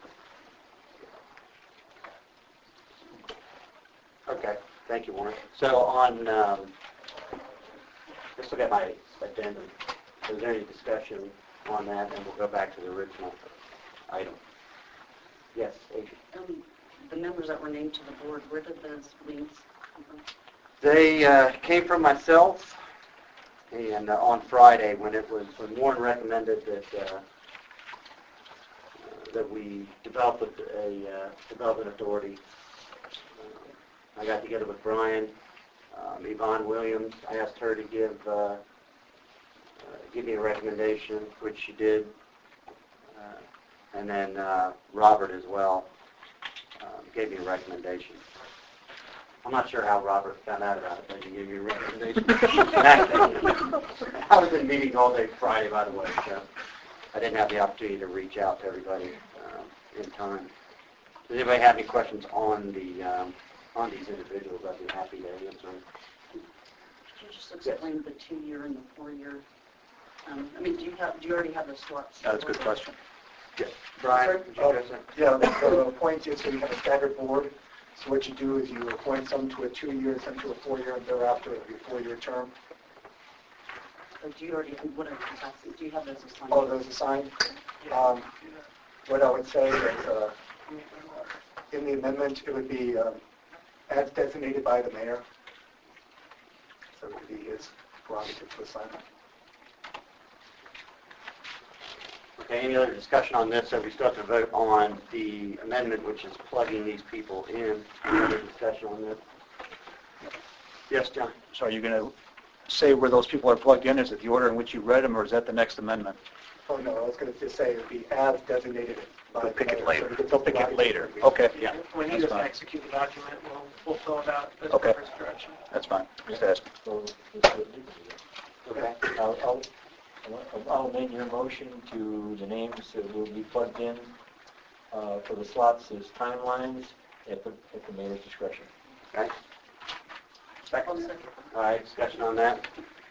I: Okay, thank you, Warren. So on, let's look at my addendum. Is there any discussion on that, and we'll go back to the original item? Yes, Adrian.
H: The members that were named to the board, where did those leads come from?
I: They came from myself, and on Friday when Warren recommended that we develop a development authority, I got together with Brian, Yvonne Williams. I asked her to give me a recommendation, which she did, and then Robert as well gave me a recommendation. I'm not sure how Robert found out about it, but he gave me a recommendation. I was in meetings all day Friday, by the way, so I didn't have the opportunity to reach out to everybody in time. Does anybody have any questions on these individuals? I'd be happy to answer them.
H: Could you just explain the 2-year and the 4-year? Do you already have the slots?
F: That's a good question.
I: Brian, would you address that?
K: Yeah, so appoint you, so you have a staggered board. So what you do is you appoint some to a 2-year, some to a 4-year, and thereafter it'll be a 4-year term.
H: Do you already, what are the capacity? Do you have those assigned?
K: All those assigned. What I would say is, in the amendment, it would be as designated by the mayor. So it would be his prerogative to assign them.
I: Okay, any other discussion on this? So we still have to vote on the amendment, which is plugging these people in. Any other discussion on this? Yes, John?
F: So are you going to say where those people are plugged in? Is it the order in which you read them, or is that the next amendment?
K: Oh, no, I was going to just say it would be as designated by
F: They'll
K: the
F: pick it
K: mayor.
F: later.
K: So
F: They'll pick it later. Okay.
I: Yeah.
D: When you
F: That's
D: just
F: fine.
D: execute the document, we'll fill it out as
F: Okay.
D: per his direction.
F: That's fine. Just ask.
I: Okay.
C: I'll amend your motion to the names that will be plugged in for the slots as timelines at the mayor's discretion.
I: Okay. Second? All right, discussion on that.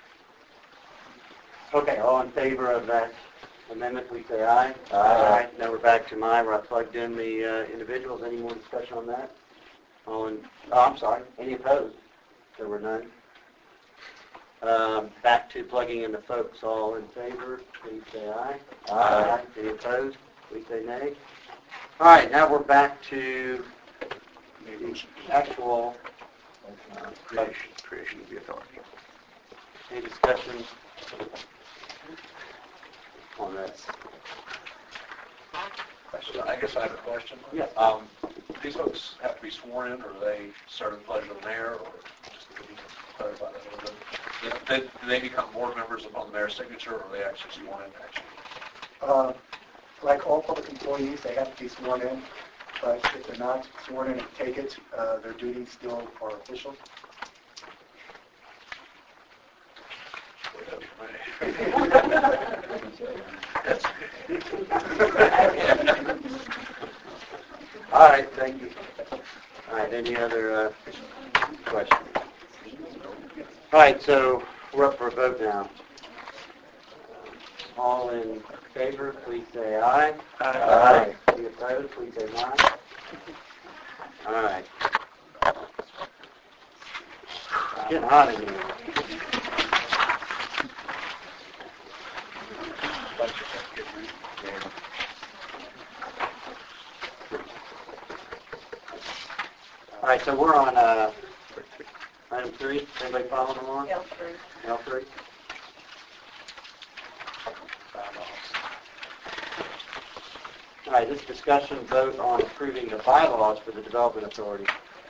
I: Okay, all in favor of that amendment, please say aye. Aye. Now we're back to Myra. I plugged in the individuals. Any more discussion on that? I'm sorry. Any opposed? There were none. Back to plugging in the folks. All in favor, please say aye.
E: Aye.
I: Any opposed, please say nay. All right, now we're back to the actual
E: Creation of the authority.
I: any discussion on this.
A: I guess I have a question.
I: Yes.
A: These folks have to be sworn in, or are they serving the pledge of the mayor, or just to clarify that a little bit? Do they become board members upon the mayor's signature, or are they actually sworn in actually?
K: Like all public employees, they have to be sworn in, but if they're not sworn in and take it, their duties still are official.
I: All right, thank you. All right, any other questions? All right, so we're up for a vote now. All in favor, please say aye.
E: Aye.
I: Any opposed, please say aye. All right. It's getting hot in here. All right, so we're on item 3. Anybody following along?
J: L3.
I: L3. All right, this discussion vote on approving the bylaws for the Development Authority.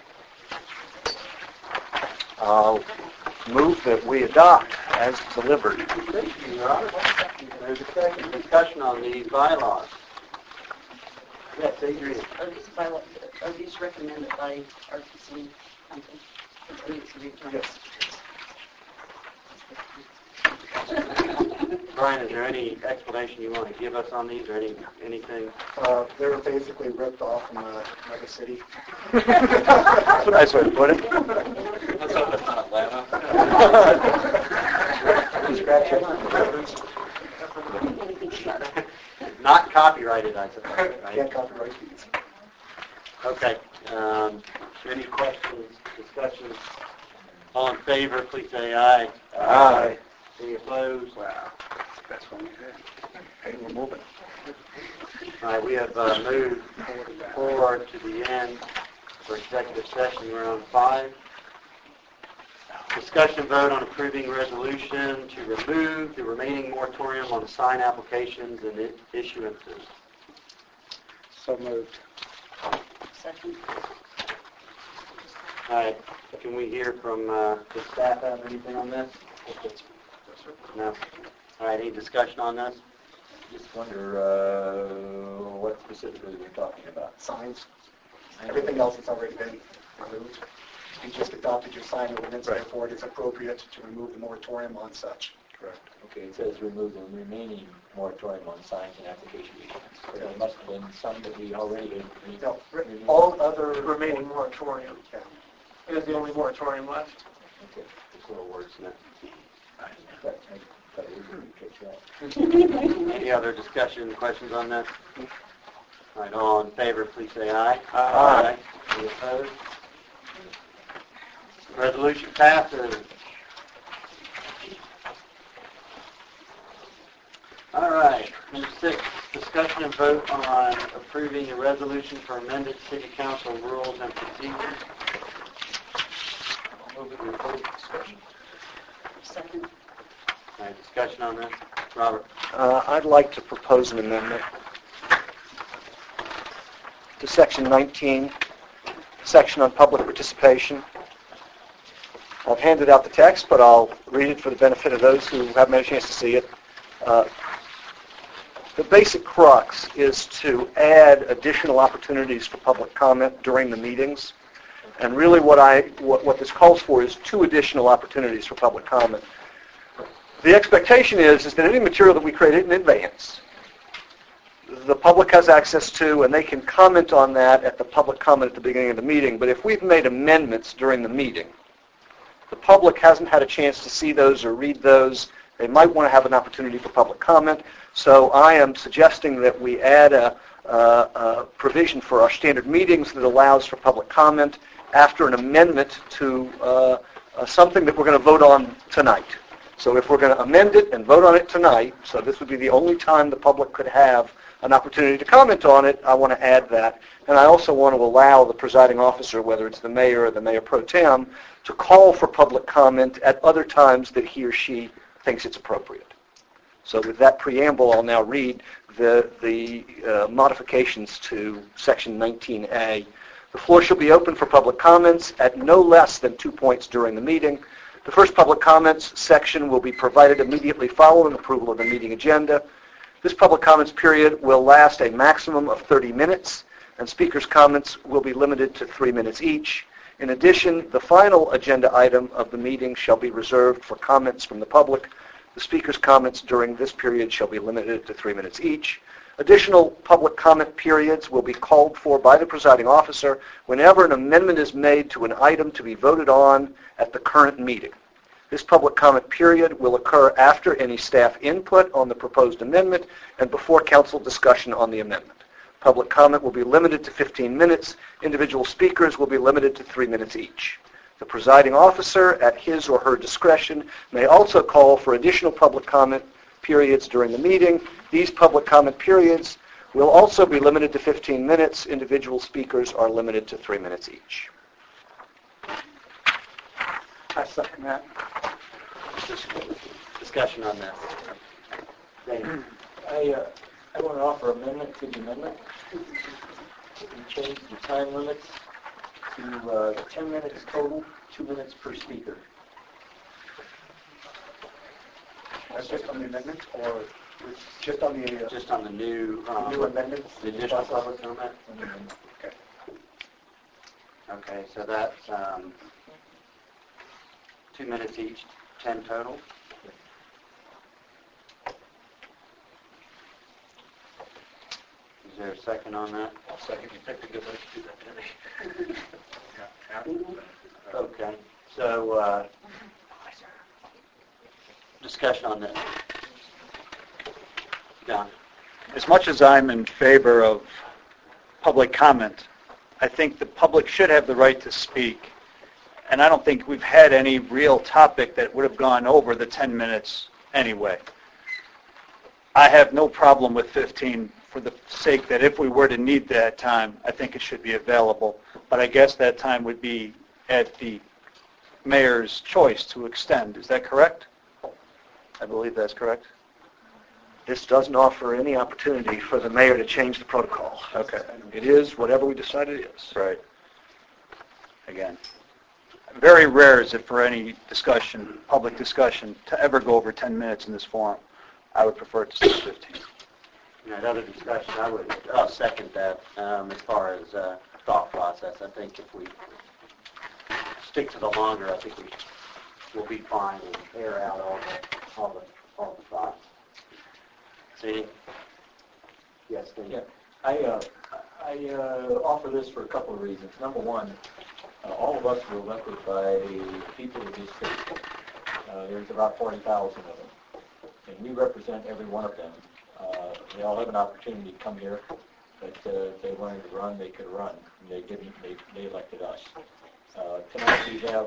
E: I'll move that we adopt as delivered.
I: Thank you, Robert. There's a second discussion on these bylaws. Yes, Adrian.
H: Are these recommended by RTC company?
K: Yes.
I: Brian, is there any explanation you want to give us on these, or anything?
K: They were basically ripped off from Mega City.
E: That's a nice way to put it.
A: Let's hope it's not Atlanta.
K: Scratch it.
I: Not copyrighted, I suppose, right?
K: Can't copyright these.
I: Okay. Any questions, discussions? All in favor, please say aye.
E: Aye.
I: Any opposed?
G: Wow, that's what we did.
E: Hey, we're moving.
I: All right, we have moved forward to the end for executive session. We're on 5. Discussion vote on approving resolution to remove the remaining moratorium on sign applications and issuances.
G: So moved.
H: Second.
I: All right, can we hear from the staff have anything on this? No. All right, any discussion on this?
C: Just wonder what specifically we're talking about.
K: Signs. Everything else has already been removed. You just adopted your sign ordinance, therefore it is appropriate to remove the moratorium on such.
A: Correct.
C: Okay, it says remove the remaining moratorium on signs and application issuance. So there must have been some that we already...
K: No, all other...
D: Remaining moratorium.
K: Yeah.
D: It is the only moratorium left.
C: Okay,
I: It's a little words in it.
C: but we didn't catch that.
I: Any other discussion, questions on this? All right, all in favor, please say aye.
E: Aye.
I: Any opposed? Resolution passes. All right, number 6, discussion and vote on approving a resolution for amended city council rules and procedures.
A: I'll move it to approve discussion.
H: Second.
I: All right, discussion on this. Robert.
E: I'd like to propose an amendment to Section 19, section on public participation. I've handed out the text, but I'll read it for the benefit of those who haven't had a chance to see it. The basic crux is to add additional opportunities for public comment during the meetings. And really what this calls for is 2 additional opportunities for public comment. The expectation is that any material that we create in advance, the public has access to, and they can comment on that at the public comment at the beginning of the meeting. But if we've made amendments during the meeting, the public hasn't had a chance to see those or read those. They might want to have an opportunity for public comment. So I am suggesting that we add a provision for our standard meetings that allows for public comment after an amendment to something that we're going to vote on tonight. So if we're going to amend it and vote on it tonight, so this would be the only time the public could have an opportunity to comment on it, I want to add that. And I also want to allow the presiding officer, whether it's the mayor or the mayor pro tem, to call for public comment at other times that he or she thinks it's appropriate. So with that preamble, I'll now read the modifications to Section 19A. The floor shall be open for public comments at no less than 2 points during the meeting. The first public comments section will be provided immediately following approval of the meeting agenda. This public comments period will last a maximum of 30 minutes, and speakers' comments will be limited to 3 minutes each. In addition, the final agenda item of the meeting shall be reserved for comments from the public. The speakers' comments during this period shall be limited to 3 minutes each. Additional public comment periods will be called for by the presiding officer whenever an amendment is made to an item to be voted on at the current meeting. This public comment period will occur after any staff input on the proposed amendment and before council discussion on the amendment. Public comment will be limited to 15 minutes. Individual speakers will be limited to 3 minutes each. The presiding officer, at his or her discretion, may also call for additional public comment periods during the meeting. These public comment periods will also be limited to 15 minutes. Individual speakers are limited to 3 minutes each.
G: I second that.
I: Discussion on this. Dave?
C: I want to offer amendment to the amendment. We change the time limits to 10 minutes total, 2 minutes per speaker.
K: That's just on the amendment, or just on the...
I: Just on the new
K: amendments?
I: The additional public comment?
K: Okay.
I: Okay, so that's 2 minutes each, 10 total? Is there a second on that?
A: I'll second. You picked a good way to do that, didn't you?
I: Okay, so discussion on this. John?
F: As much as I'm in favor of public comment, I think the public should have the right to speak. And I don't think we've had any real topic that would have gone over the 10 minutes anyway. I have no problem with 15 for the sake that if we were to need that time, I think it should be available. But I guess that time would be at the mayor's choice to extend. Is that correct? I believe that's correct.
E: This doesn't offer any opportunity for the mayor to change the protocol.
F: Okay.
E: It is whatever we decide it is.
F: Right. Again, very rare is it for any discussion, public discussion, to ever go over 10 minutes in this forum. I would prefer it to stay 15.
I: Another discussion, I'll second that as far as thought process. I think if we stick to the longer, I think we'll be fine and air out all the thoughts. See? Yes, Steve?
C: Yeah, I offer this for a couple of reasons. Number one, all of us were elected by people of this state. There's about 40,000 of them, and we represent every one of them. They all have an opportunity to come here, but if they wanted to run, they could run. And they didn't. They elected us. Tonight we have,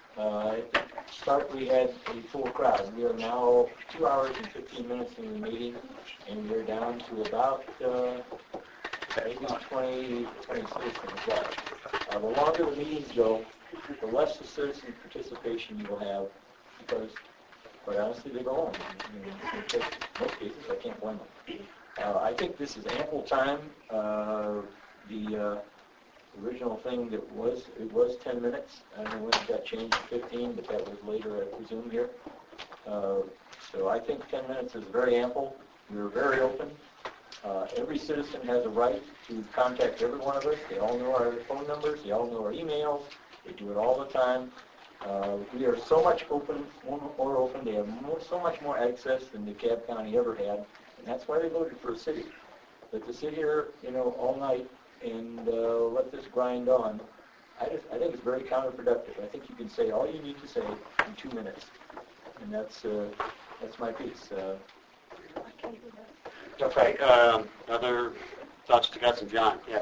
C: we had a full crowd. We are now 2 hours and 15 minutes in the meeting, and we're down to about maybe 20 citizens left. The longer the meetings go, the less the citizen participation you will have, because quite honestly, they go home. In most cases, I can't blame them. I think this is ample time. The original thing it was 10 minutes. I don't know when it got changed to 15, but that was later, I presume, here. So I think 10 minutes is very ample. We're very open. Every citizen has a right to contact every one of us. They all know our phone numbers. They all know our emails. They do it all the time. We are so much more open. They have so much more access than DeKalb County ever had, and that's why they voted for a city. But to sit here, all night and let this grind on, I think it's very counterproductive. I think you can say all you need to say in 2 minutes, and that's my piece.
I: Okay. Other thoughts, discussing, John? Yeah.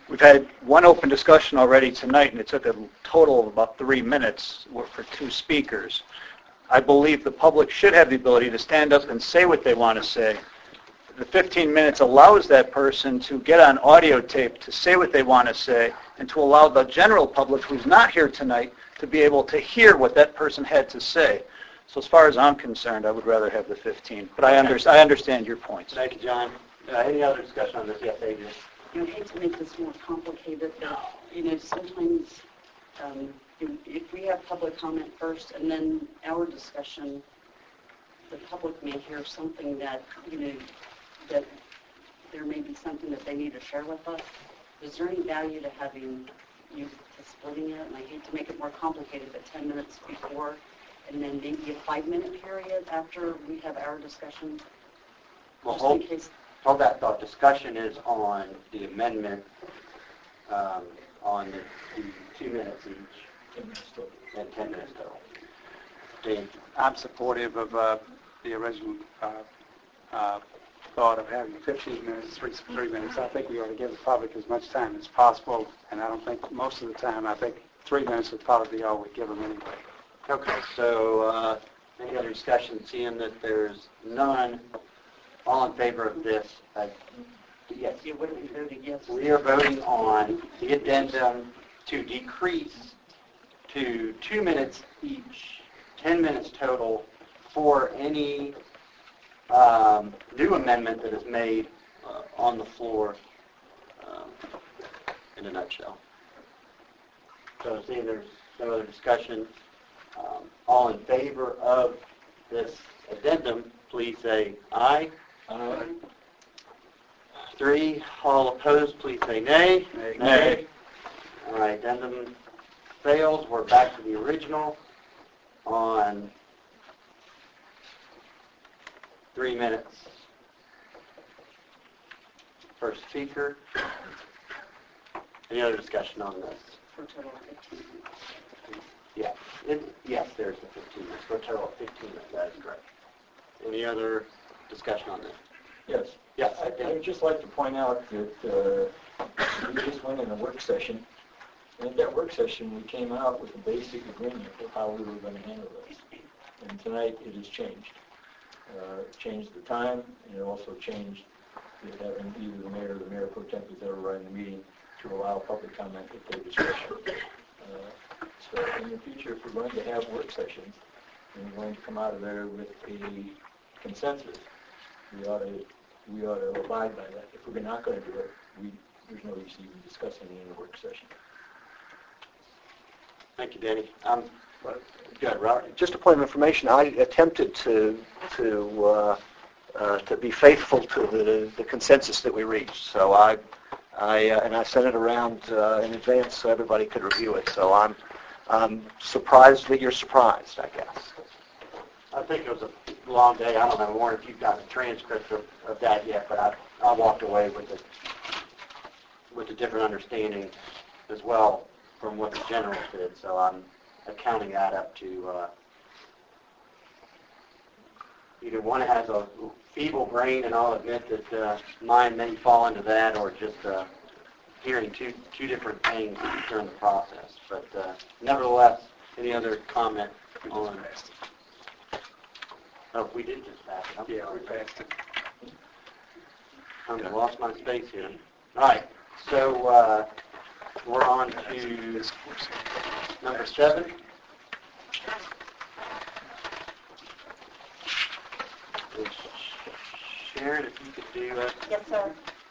F: We've had one open discussion already tonight, and it took a total of about 3 minutes for 2 speakers. I believe the public should have the ability to stand up and say what they want to say. The 15 minutes allows that person to get on audio tape to say what they want to say, and to allow the general public who's not here tonight to be able to hear what that person had to say. So as far as I'm concerned, I would rather have the 15. But I understand your points.
I: Thank you, John. Any other discussion on this? Yes, Adrian.
H: I hate to make this more complicated, but, sometimes if we have public comment first and then our discussion, the public may hear something that, that there may be something that they need to share with us. Is there any value to having you to splitting it? And I hate to make it more complicated, but 10 minutes before and then maybe a 5-minute period after we have our discussion?
I: Well,
H: just in case.
I: Hold that thought. Discussion is on the amendment on the 2 minutes each and 10 minutes total. Dave?
G: I'm supportive of the original thought of having 15 minutes, 3 minutes. I think we ought to give the public as much time as possible, and I don't think most of the time, I think 3 minutes would probably be all we'd give them anyway.
I: Okay, so any other discussion? Seeing that there's none, all in favor of this? Yes.
H: What are we voting? Yes.
I: We are voting on the addendum to decrease to 2 minutes each, 10 minutes total for any new amendment that is made on the floor in a nutshell. So seeing there's no other discussion, all in favor of this addendum, please say aye. Aye. 3, all opposed, please say nay.
F: Nay. Nay.
I: All right, addendum fails. We're back to the original on 3 minutes. First speaker. Any other discussion on this?
H: For a total of 15 minutes.
I: Yeah. Yes, there's the 15 minutes. For a total of 15 minutes. That is correct. Any other discussion on this?
C: Yes.
I: Yes.
C: I would just like to point out that we just went in a work session, and at that work session we came out with a basic agreement of how we were going to handle this. And tonight it has changed. It changed the time, and it also changed having either the mayor or the mayor pro temp is overriding the meeting to allow public comment at their discretion. So in the future, if we're going to have work sessions, and we're going to come out of there with a consensus, we ought to abide by that. If we're not going to do it, there's no use even discussing it in a work session.
I: Thank you, Danny. Go ahead, Robert.
E: Just a point of information, I attempted to be faithful to the consensus that we reached. So I sent it around in advance so everybody could review it. So I'm surprised that you're surprised, I guess.
I: I think it was a long day. I don't know, Warren, if you've got a transcript of that yet, but I walked away with a different understanding as well from what the generals did. So I'm accounting that up to either one has a feeble brain, and I'll admit that mine may fall into that, or just hearing two different things during the process. But nevertheless, any other comment on? Oh, we did just pass it.
G: Yeah, we passed it.
I: I lost my space here. All right, so we're on to number 7. Sharon, if you could do that.
J: Yes, sir.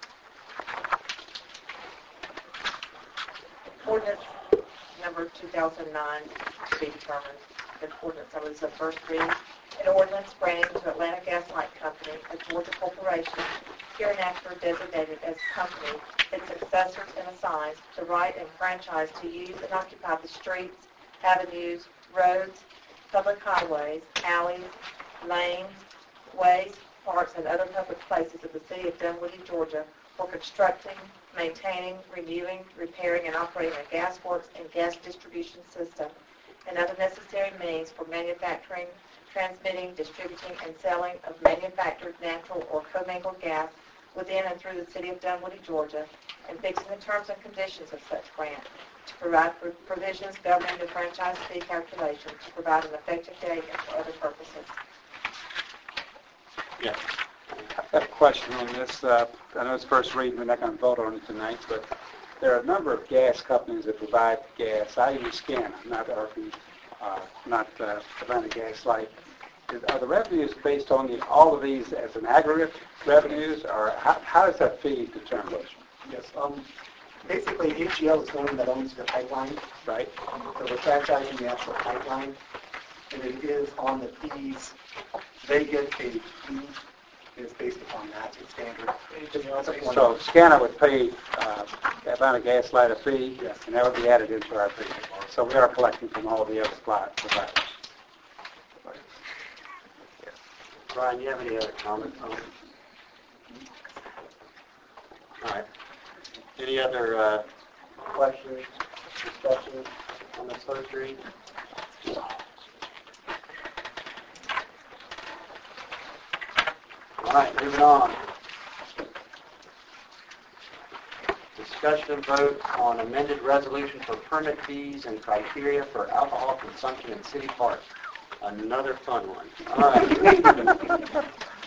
J: Ordinance number 2009 to be determined. The ordinance that was the first reading. An ordinance granting to Atlanta Gas Light Company, a Georgia corporation, hereinafter designated as company, its successors and assigns the right and franchise to use and occupy the streets, avenues, roads, public highways, alleys, lanes, ways, parks, and other public places of the city of Dunwoody, Georgia, for constructing, maintaining, renewing, repairing, and operating a gas works and gas distribution system, and other necessary means for manufacturing, transmitting, distributing, and selling of manufactured natural or commingled gas within and through the city of Dunwoody, Georgia, and fixing the terms and conditions of such grant, to provide for provisions governing the franchise fee calculation, to provide an effective date, and for other purposes.
B: Yes.
G: I've got a question on this. I know it's first reading, we're not going to vote on it tonight, but there are a number of gas companies that provide gas. I use SCANA, not RP, not Savannah Gas Light. Are the revenues based on all of these as an aggregate revenues, or how is that fee determined?
K: Yes. Basically, AGL is the one that owns the pipeline.
G: Right?
K: So we're franchising the actual pipeline, and it is on the fees. They get a fee. It's based upon that. It's standard.
G: So SCANA would pay Savannah Gas Light a fee,
K: Yes.
G: and that would be added into our fee. So we are collecting from all the other providers.
I: Brian, you have any other comments on it? All right. Any other questions, discussions on this first read? All right, moving on. Discussion and vote on amended resolution for permit fees and criteria for alcohol consumption in city parks. Another fun one. All right.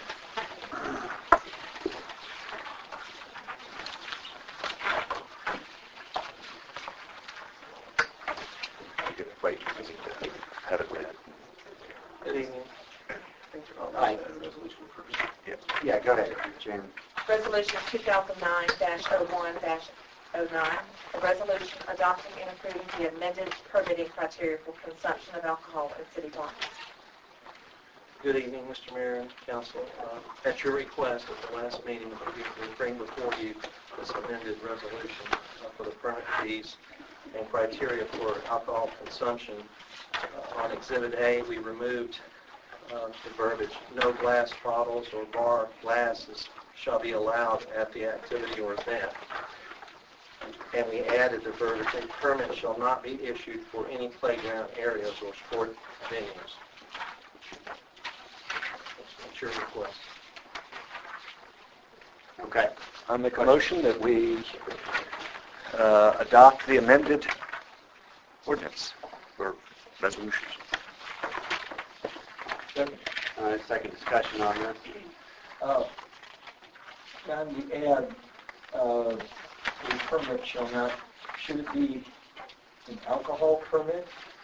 E: Wait, have it read.
D: Good evening.
I: Right. Yeah, go ahead, Chairman.
J: Resolution 2009-01-09, a resolution adopting and approving the amended permitting criteria for consumption of alcohol in city parks.
L: Good evening, Mr. Mayor and Council. At your request at the last meeting, we bring before you this amended resolution for the permit fees and criteria for alcohol consumption. On Exhibit A, we removed the verbiage, no glass bottles or bar glasses shall be allowed at the activity or event. And we added the verbiage, a permit shall not be issued for any playground areas or sport venues. That's your request.
I: Okay.
E: I make a motion that we adopt the amended ordinance or resolutions.
I: Second discussion on this.
C: John, you add, the permit shall not, should it be an alcohol permit?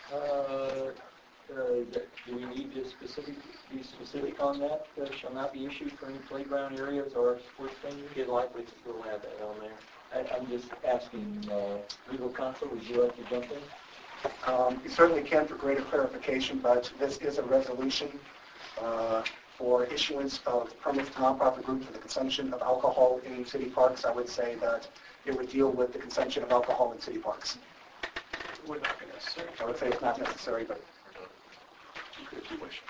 C: Do we need to be specific on that? Shall not be issued for any playground areas or sports venues?
L: If you'd like, we'll add that on there.
C: I'm just asking, legal counsel, would you like to jump in?
K: You certainly can for greater clarification, but this is a resolution for issuance of permits to nonprofit groups for the consumption of alcohol in city parks. I would say that it would deal with the consumption of alcohol in city parks.
D: It would not be necessary.
K: I would say it's not necessary, but if you wish.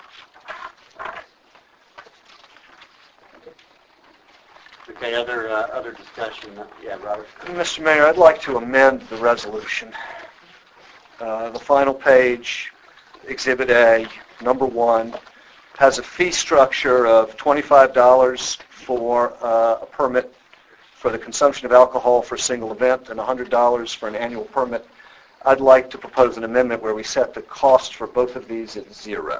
I: Okay, other discussion. Yeah, Robert.
E: Mr. Mayor, I'd like to amend the resolution. The final page, Exhibit A, number 1, has a fee structure of $25 for a permit for the consumption of alcohol for a single event and $100 for an annual permit. I'd like to propose an amendment where we set the cost for both of these at 0.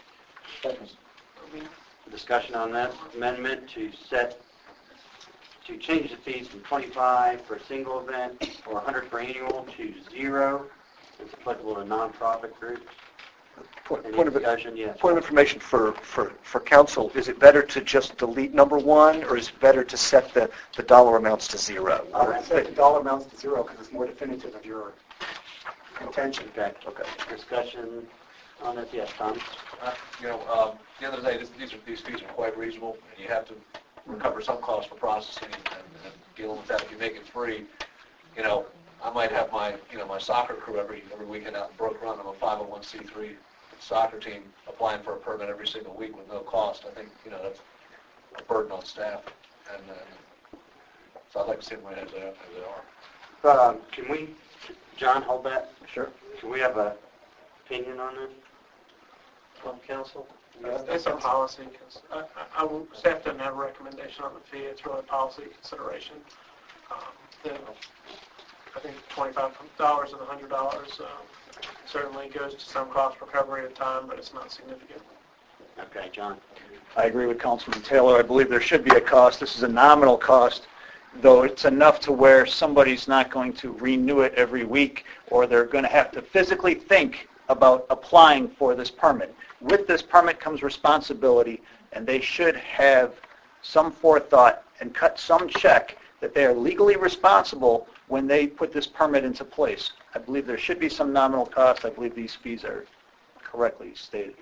I: Discussion on that amendment to change the fees from 25 for a single event or 100 for annual to 0. It's applicable to nonprofit groups.
E: Point
I: Any
E: of
I: discussion? Yes.
E: Point of information for council, is it better to just delete number 1, or is it better to set the dollar amounts to 0?
K: I would set the dollar amounts to 0 because it's more definitive of your intention.
I: Okay. Discussion on this? Yes, Tom?
A: At the end of the day, these fees are quite reasonable, and you have to recover some cost for processing and dealing with that. If you make it free, I might have my soccer crew every weekend out in Brook Run. I'm a 501c3 soccer team applying for a permit every single week with no cost. I think that's a burden on staff, and so I'd like to see them as they are.
I: Can we, John, hold that?
C: Sure.
I: Can we have an opinion on this?
L: From council?
D: It's a policy. Staff doesn't have a recommendation on the fee. It's really a policy consideration. then I think $25 and $100 certainly goes to some cost recovery at a time, but it's not significant.
I: Okay, John.
F: I agree with Councilman Taylor. I believe there should be a cost. This is a nominal cost, though it's enough to where somebody's not going to renew it every week, or they're going to have to physically think about applying for this permit. With this permit comes responsibility, and they should have some forethought and cut some check that they are legally responsible when they put this permit into place. I believe there should be some nominal cost. I believe these fees are correctly stated.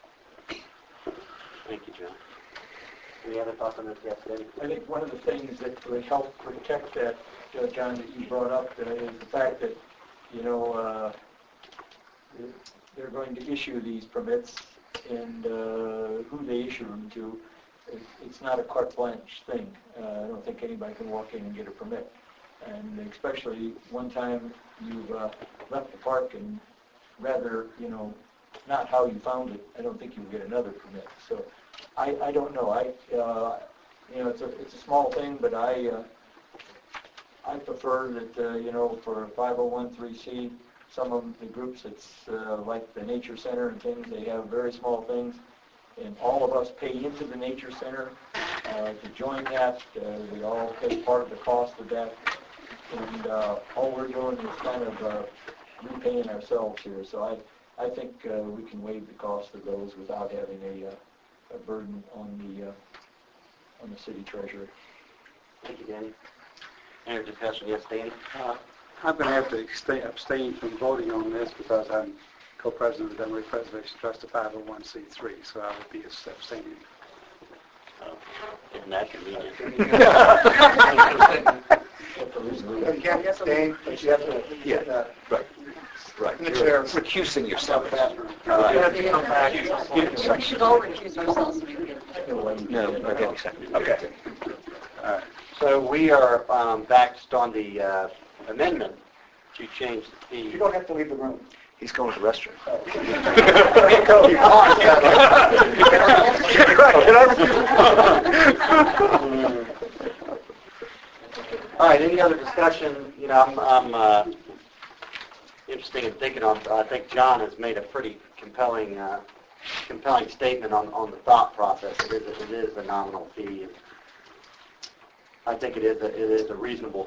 I: Thank you, John. Any other thoughts on this? Yes, David?
C: I think one of the things that would help protect that, John, that you brought up is the fact that, they're going to issue these permits, and who they issue them to, it's not a carte blanche thing. I don't think anybody can walk in and get a permit. And especially one time you've left the park and rather, not how you found it, I don't think you'll get another permit. So I don't know. It's a small thing, but I prefer that, for 501(c), some of the groups, it's like the Nature Center and things, they have very small things, and all of us pay into the Nature Center to join that. We all pay part of the cost of that, and all we're doing is kind of repaying ourselves here. So I think we can waive the cost of those without having a burden on the city treasurer.
I: Thank you, Danny. Any other discussion? Yes, Danny?
G: I'm going to have to abstain from voting on this because I'm co-president of the Dunwoody Preservation Trust, a 501(c)(3), so I would be abstaining.
I: Isn't that convenient?
K: You can't abstain, but you have to,
E: Right.
K: in the
E: You're
K: chair.
E: recusing yourself.
H: We should all recuse ourselves so we can get
E: No, okay, exactly. Okay.
I: All right. So we are back on the amendment to change the fee.
K: You don't have to leave the room.
E: He's going to the restroom.
I: All right, any other discussion? I'm interested in thinking on, I think John has made a pretty compelling statement on the thought process. It is a nominal fee. I think it is a reasonable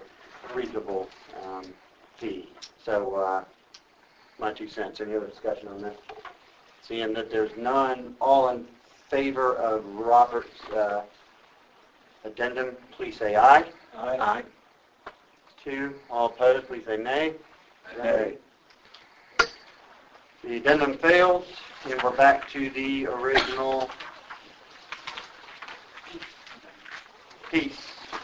I: fee. So my 2 cents. Any other discussion on that? Seeing that there's none, all in favor of Robert's addendum, please say aye.
E: Aye.
I: 2. All opposed, please say nay.
E: Nay.
I: The addendum fails, and we're back to the original piece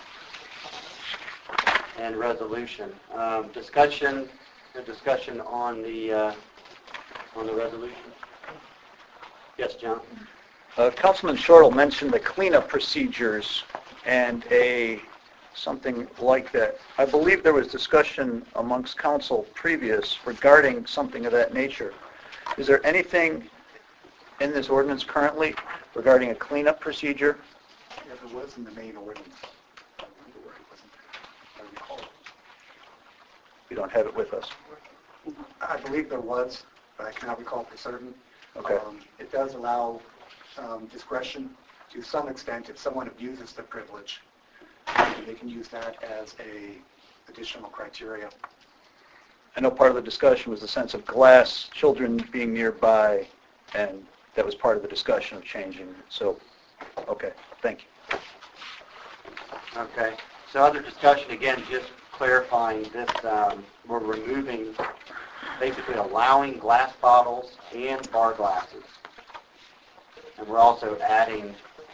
I: and resolution. Discussion on the resolution. Yes, John.
F: Councilman Shortle mentioned the cleanup procedures and something like that. I believe there was discussion amongst council previous regarding something of that nature. Is there anything in this ordinance currently regarding a cleanup procedure?
K: Yeah, there was in the main ordinance. I remember where it wasn't. I recall.
F: We don't have it with us.
K: I believe there was, but I cannot recall for certain.
F: Okay.
K: It does allow discretion to some extent if someone abuses the privilege. They can use that as a additional criteria.
F: I know part of the discussion was the sense of glass, children being nearby, and that was part of the discussion of changing. So, okay, thank you.
I: Okay. So other discussion, again, just clarifying this, we're removing, basically allowing glass bottles and bar glasses. And we're also adding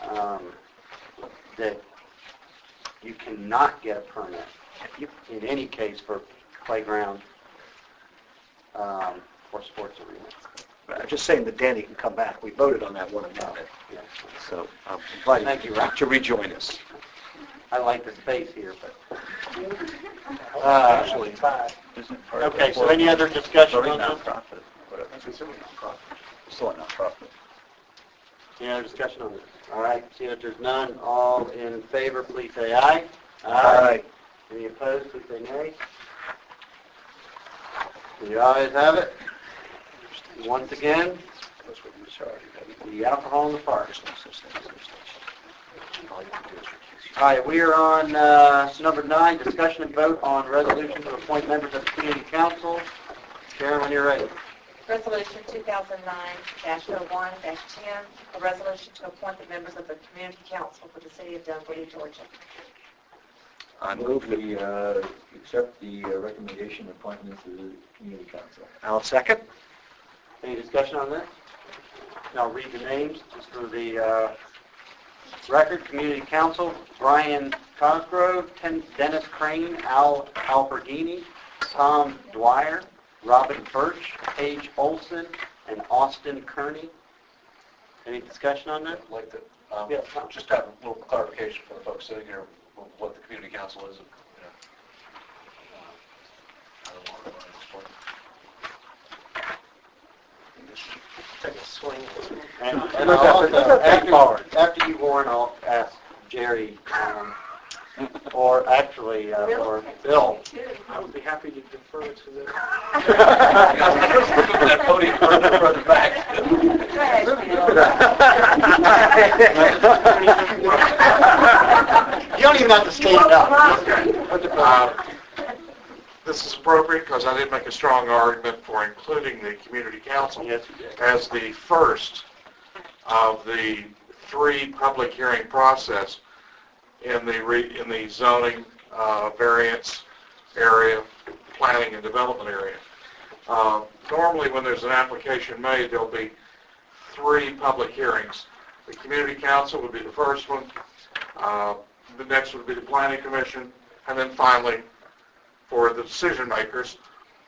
I: that you cannot get a permit in any case for playground or sports arenas.
E: I'm just saying that Danny can come back. We voted on that one amendment.
I: Yeah.
E: So I'm inviting
I: Thank you,
E: you
I: Rob.
E: to rejoin us.
I: I like the space here, but...
E: Actually,
I: okay, so any other discussion on this?
F: Nonprofit. Whatever. Still a nonprofit.
I: Any other discussion on this? All right, seeing that there's none, all in favor, please say aye.
F: Aye.
I: Any opposed, please say nay. The ayes have it. Once again, the alcohol in the park. All right, we are on number 9, discussion and vote on resolution to appoint members of the community council. Sharon, when you're ready.
J: Resolution 2009-01-10, a resolution to appoint the members of the Community Council for the City of Dunwoody, Georgia.
E: I move that
C: We accept the recommendation of appointment to the community council.
E: I'll second.
I: Any discussion on this? I'll read the names just for the record. Community Council: Brian Cosgrove, Dennis Crane, Al Alberghini, Tom Dwyer, Robin Birch, Paige Olson, and Austin Kearney. Any discussion on that?
A: I'd like to just have a little clarification for the folks sitting here what the community council is. I don't want to explain.
D: Take a swing.
I: And I'll also, after you, Warren, I'll ask Jerry, or actually, or Bill.
D: I would be happy to defer to the...
A: That podium further back.
I: You don't even have to stand up.
M: This is appropriate because I did make a strong argument for including the community council as the first of the 3 public hearing process in the zoning variance area, planning and development area. Normally when there's an application made, there'll be 3 public hearings. The community council would be the first one, the next would be the planning commission, and then finally for the decision makers,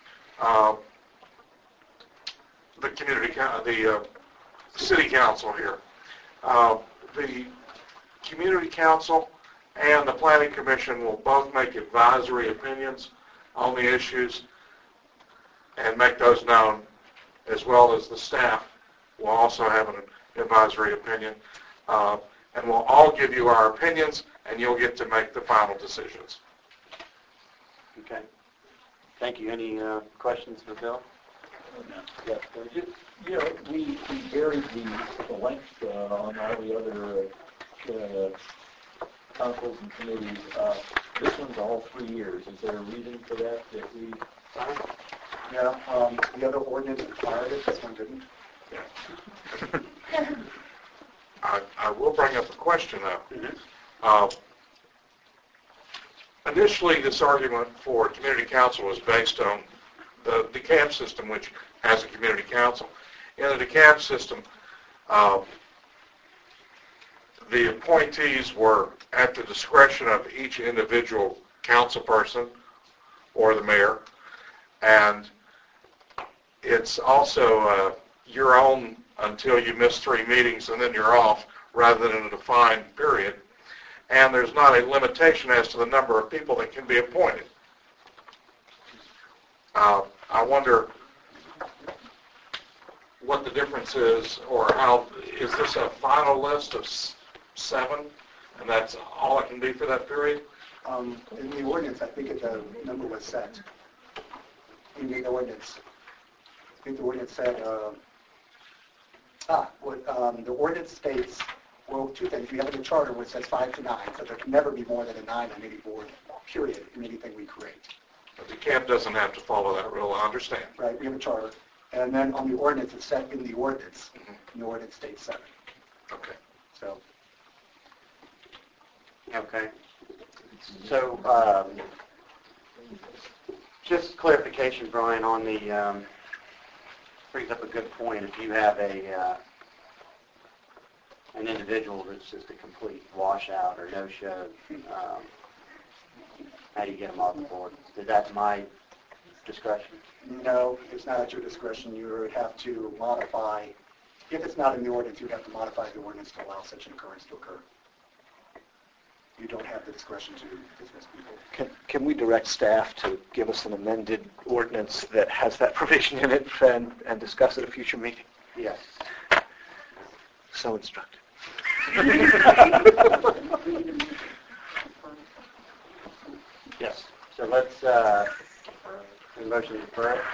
M: the city council here. The community council and the planning commission will both make advisory opinions on the issues and make those known, as well as the staff will also have an advisory opinion. And we'll all give you our opinions, and you'll get to make the final decisions.
I: Okay. Thank you. Any questions for Bill?
C: Yeah, we varied the length on all the other councils and committees. This one's all 3 years. Is there a reason for that we...
K: Yeah, the other ordinance required it, this one didn't.
M: I will bring up a question, though. Initially, this argument for community council was based on the DeKalb system, which has a community council. In the DeKalb system, the appointees were at the discretion of each individual council person or the mayor, and it's also your own until you miss 3 meetings and then you're off, rather than a defined period. And there's not a limitation as to the number of people that can be appointed. I wonder what the difference is, or how, is this a final list of 7, and that's all it can be for that period?
K: In the ordinance, I think the number was set. In the ordinance. I think the ordinance said, the ordinance states, well, 2 things. We have in the charter where it says 5 to 9, so there can never be more than a 9 on any board, period, in anything we create.
M: But DeKalb doesn't have to follow that rule, I understand.
K: Right, we have a charter. And then on the ordinance, it's set in the ordinance. And the ordinance states 7.
M: Okay.
K: So.
I: Okay. So, just clarification, Brian, on the, brings up a good point. If you have an individual that's just a complete washout or no-show, how do you get them off the board? Is that my discretion?
K: No, it's not at your discretion. You would have to modify, if it's not in the ordinance, you'd have to modify the ordinance to allow such an occurrence to occur. You don't have the discretion to dismiss people.
E: Can we direct staff to give us an amended ordinance that has that provision in it and discuss at a future meeting?
I: Yes.
E: So instructive.
I: Yes. So let's, motion to defer it.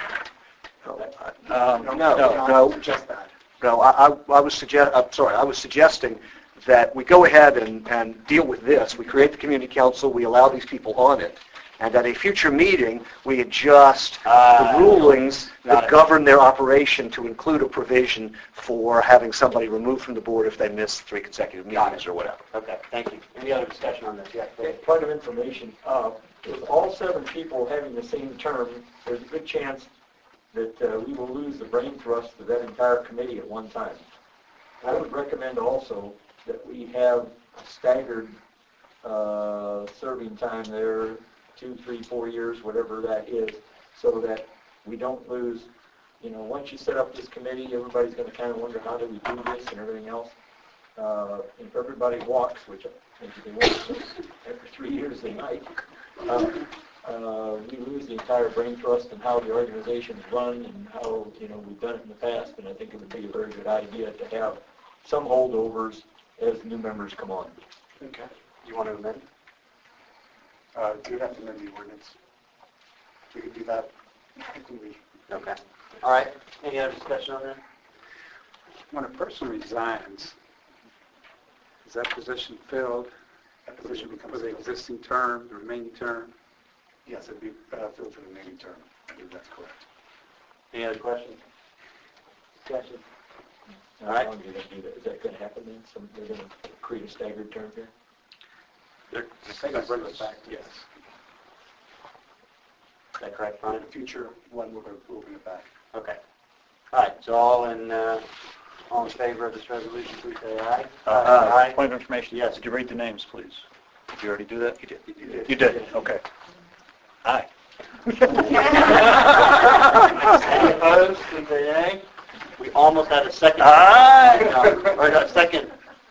E: No,
K: Just that.
E: no, I was suggesting that we go ahead and deal with this. We create the community council, we allow these people on it, and at a future meeting, we adjust the rulings that govern their operation to include a provision for having somebody removed from the board if they miss 3 consecutive meetings or whatever.
I: Okay, thank you. Any other discussion on this? Yeah, go ahead.
C: Point of information, with all 7 people having the same term, there's a good chance that we will lose the brain thrust of that entire committee at one time. I would recommend also that we have a staggered serving time there, 2, 3, 4 years, whatever that is, so that we don't lose, once you set up this committee, everybody's going to kind of wonder how do we do this and everything else. If everybody walks, which maybe they won't, but after 3 years they might, we lose the entire brain trust in how the organization is run and how, we've done it in the past, and I think it would be a very good idea to have some holdovers as new members come on.
I: Okay. You want to amend?
K: Do you have to amend the ordinance? We could do that.
I: Okay. All right. Any other discussion on that?
G: When a person resigns, is that position filled? That position becomes the existing term, the remaining term?
K: Yes, it'd be filled for the remaining term. I believe that's correct.
I: Any other questions? Discussion?
C: All right. Is that going to happen then? They're going to create a staggered term here?
G: They're going to bring us back. Yes.
I: Is that correct, Brian?
K: In the future, one, we're going to open it back.
I: Okay. All right. So all in favor of this resolution, please say aye.
F: Aye. Point of information.
I: Yes.
F: Did you read the names, please? Did you already do that?
E: You did.
F: You did. Okay. Aye.
I: Any opposed, please say nay. We almost had a second.
F: Aye.
I: Or a second.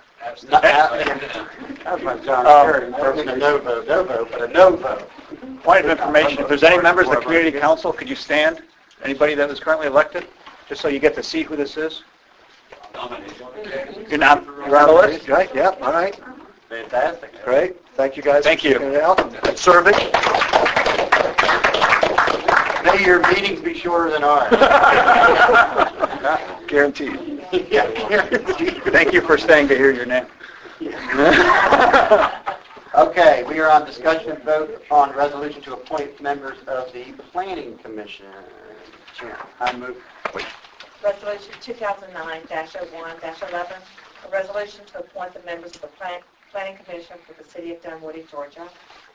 I: That was my John Kerry impression. A no vote, but a no vote.
F: Point of information, if there's any members of the community council, could you stand? Anybody that is currently elected? Just so you get to see who this is? You're on the list?
E: Right, yeah, all right.
I: Fantastic.
E: Great. Thank you guys.
F: Thank you.
E: For sticking it out and serving.
I: May your meetings be shorter than ours.
E: Guaranteed.
I: Yeah, guaranteed.
F: Thank you for staying to hear your name.
I: Okay, we are on discussion and vote on resolution to appoint members of the Planning Commission. I move.
J: Resolution 2009-01-11, a resolution to appoint the members of the Planning Commission for the City of Dunwoody, Georgia.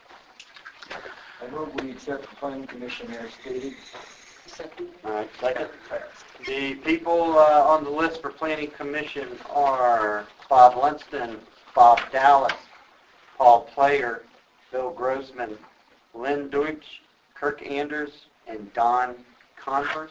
C: I move we accept the planning commission as stated.
I: All right, second. The people on the list for Planning Commission are Bob Lunston, Bob Dallas, Paul Player, Bill Grossman, Lynn Deutsch, Kirk Anders, and Don Converse.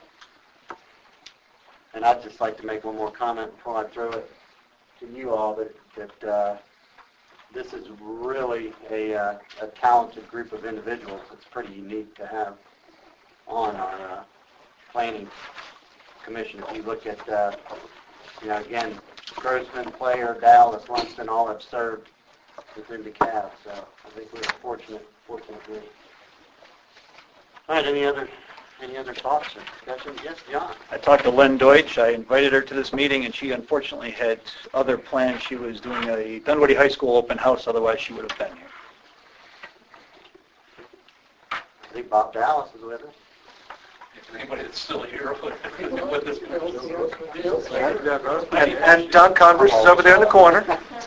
I: And I'd just like to make one more comment before I throw it to you all, that this is really a talented group of individuals. It's pretty unique to have on our Planning Commission. If you look at, again, Grossman, Player, Dallas, Lunston, all have served within DeKalb, so I think we're a fortunate group. All right, any other thoughts or discussions? Yes, John.
F: I talked to Lynn Deutsch. I invited her to this meeting, and she unfortunately had other plans. She was doing a Dunwoody High School open house, otherwise she would have been here.
I: I think Bob Dallas is with us.
A: Anybody that's still here with this.
E: And Don Converse is over there in the corner.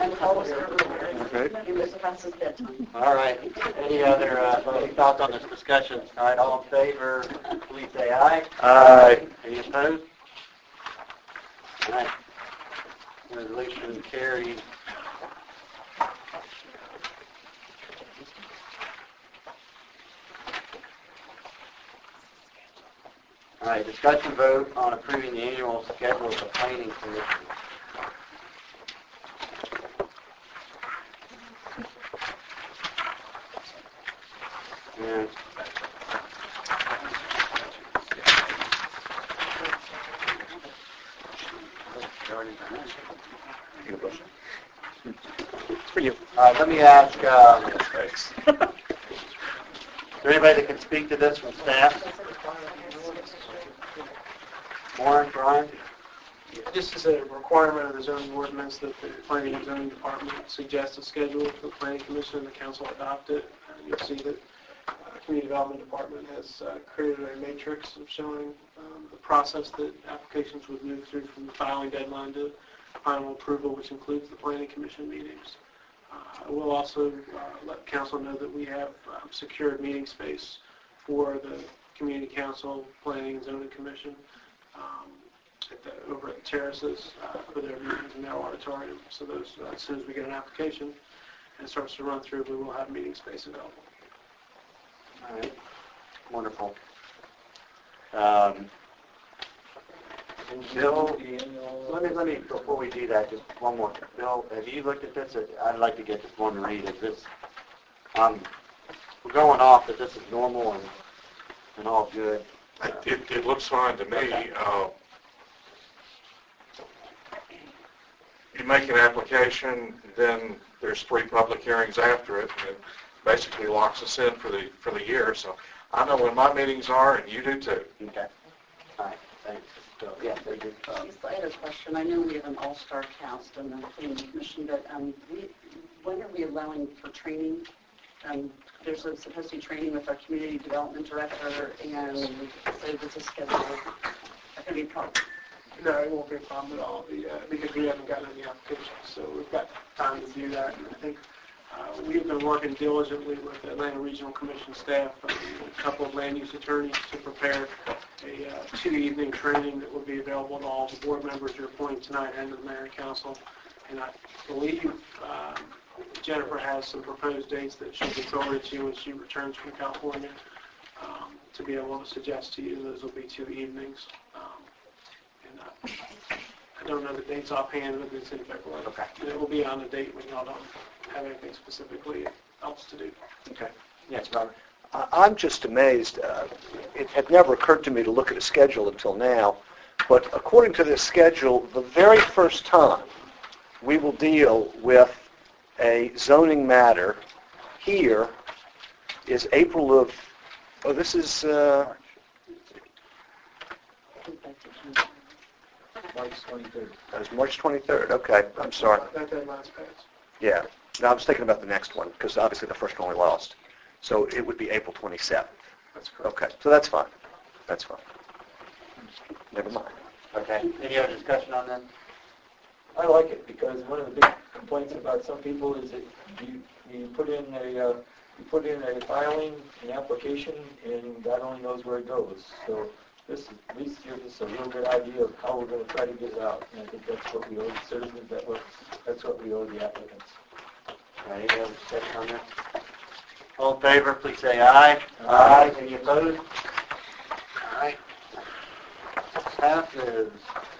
I: All right. Any other thoughts on this discussion? All right, all in favor, please say aye.
F: Aye.
I: Any opposed? All right. Resolution carried. All right, discussion vote on approving the annual schedule of the Planning Commission. Yeah.
F: It's for you.
I: Let me ask, there anybody that can speak to this from staff? Warren, Brian?
D: This is a requirement of the zoning ordinance that the planning and zoning department suggests a schedule for the planning commission and the council adopt it. You'll see that community development department has created a matrix of showing the process that applications would move through from the filing deadline to final approval, which includes the planning commission meetings. I will also let council know that we have secured meeting space for the community council, planning and zoning commission over at the terraces for their meetings in their auditorium. So those, as soon as we get an application and it starts to run through, we will have meeting space available.
I: All right, wonderful. Bill, let me, before we do that, just one more. Bill, have you looked at this? I'd like to get this one to read. Is this, we're going off that this is normal and all good.
M: It looks fine to me.
I: Okay.
M: You make an application, then there's 3 public hearings after it, and it basically locks us in for the year. So I know when my meetings are, and you do too.
I: Okay. All right, thanks. So, yeah, very good.
H: I had a question. I know we have an all-star cast on the planning commission, but when are we allowing for training? There's supposed to be training with our community development director, and so this is scheduled. That could be a problem.
D: No, it won't be a problem at all because we haven't gotten any applications, so we've got time to do that. And I think we've been working diligently with the Atlanta Regional Commission staff and a couple of land use attorneys to prepare a 2-evening training that will be available to all the board members you're appointing tonight and to the mayor and council. And I believe Jennifer has some proposed dates that she'll be forwarded to you when she returns from California to be able to suggest to you. Those will be 2 evenings. I don't know the dates offhand, but it's in February.
I: Okay.
D: And it will be on a date when y'all don't have anything specifically else to do.
I: Okay. Yes, Robert.
E: I'm just amazed. It had never occurred to me to look at a schedule until now, but according to this schedule, the very first time we will deal with a zoning matter here is April of, this is
C: March 23rd.
E: that was March 23rd. Okay, I'm sorry.
D: That deadline's passed.
E: Yeah. No, I was thinking about the next one because obviously the first one we lost. So it would be April 27th.
D: That's correct.
E: Okay, so that's fine. That's fine. Never mind.
I: Okay. Any other discussion on that?
C: I like it because one of the big complaints about some people is that you put in a filing, an application, and God only knows where it goes. So this at least gives us a real good idea of how we're going to try to get it out. And I think that's what we owe the citizens. That's what we owe the applicants.
I: All right, any other discussion on that? All in favor, please say aye. Aye. Any opposed? All right. Passes.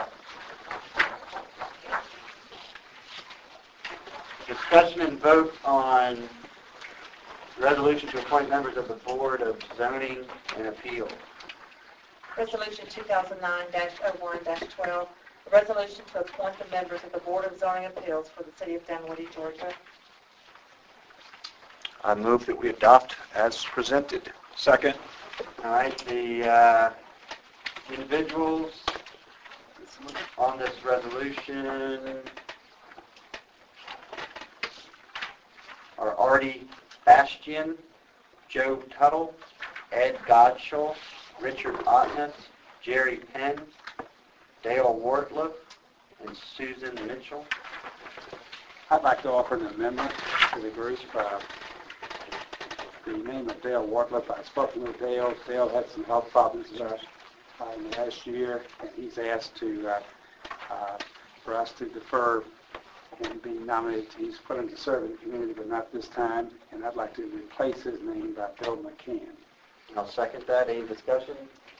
I: Discussion and vote on resolution to appoint members of the Board of Zoning and Appeal.
J: Resolution 2009-01-12, a resolution to appoint the members of the Board of Zoning Appeals for the City of Dunwoody, Georgia.
E: I move that we adopt as presented.
F: Second.
I: All right, the individuals on this resolution are Artie Bastian, Joe Tuttle, Ed Godshall, Richard Otness, Jerry Penn, Dale Wortliff, and Susan Mitchell.
G: I'd like to offer an amendment to the group. The name of Dale Wortliff, I've spoken with Dale. Dale had some health problems in the last year, and he's asked for us to defer and be nominated. He's put him to serve in the community, but not this time, and I'd like to replace his name by Bill McCann.
I: I'll second that. Any discussion?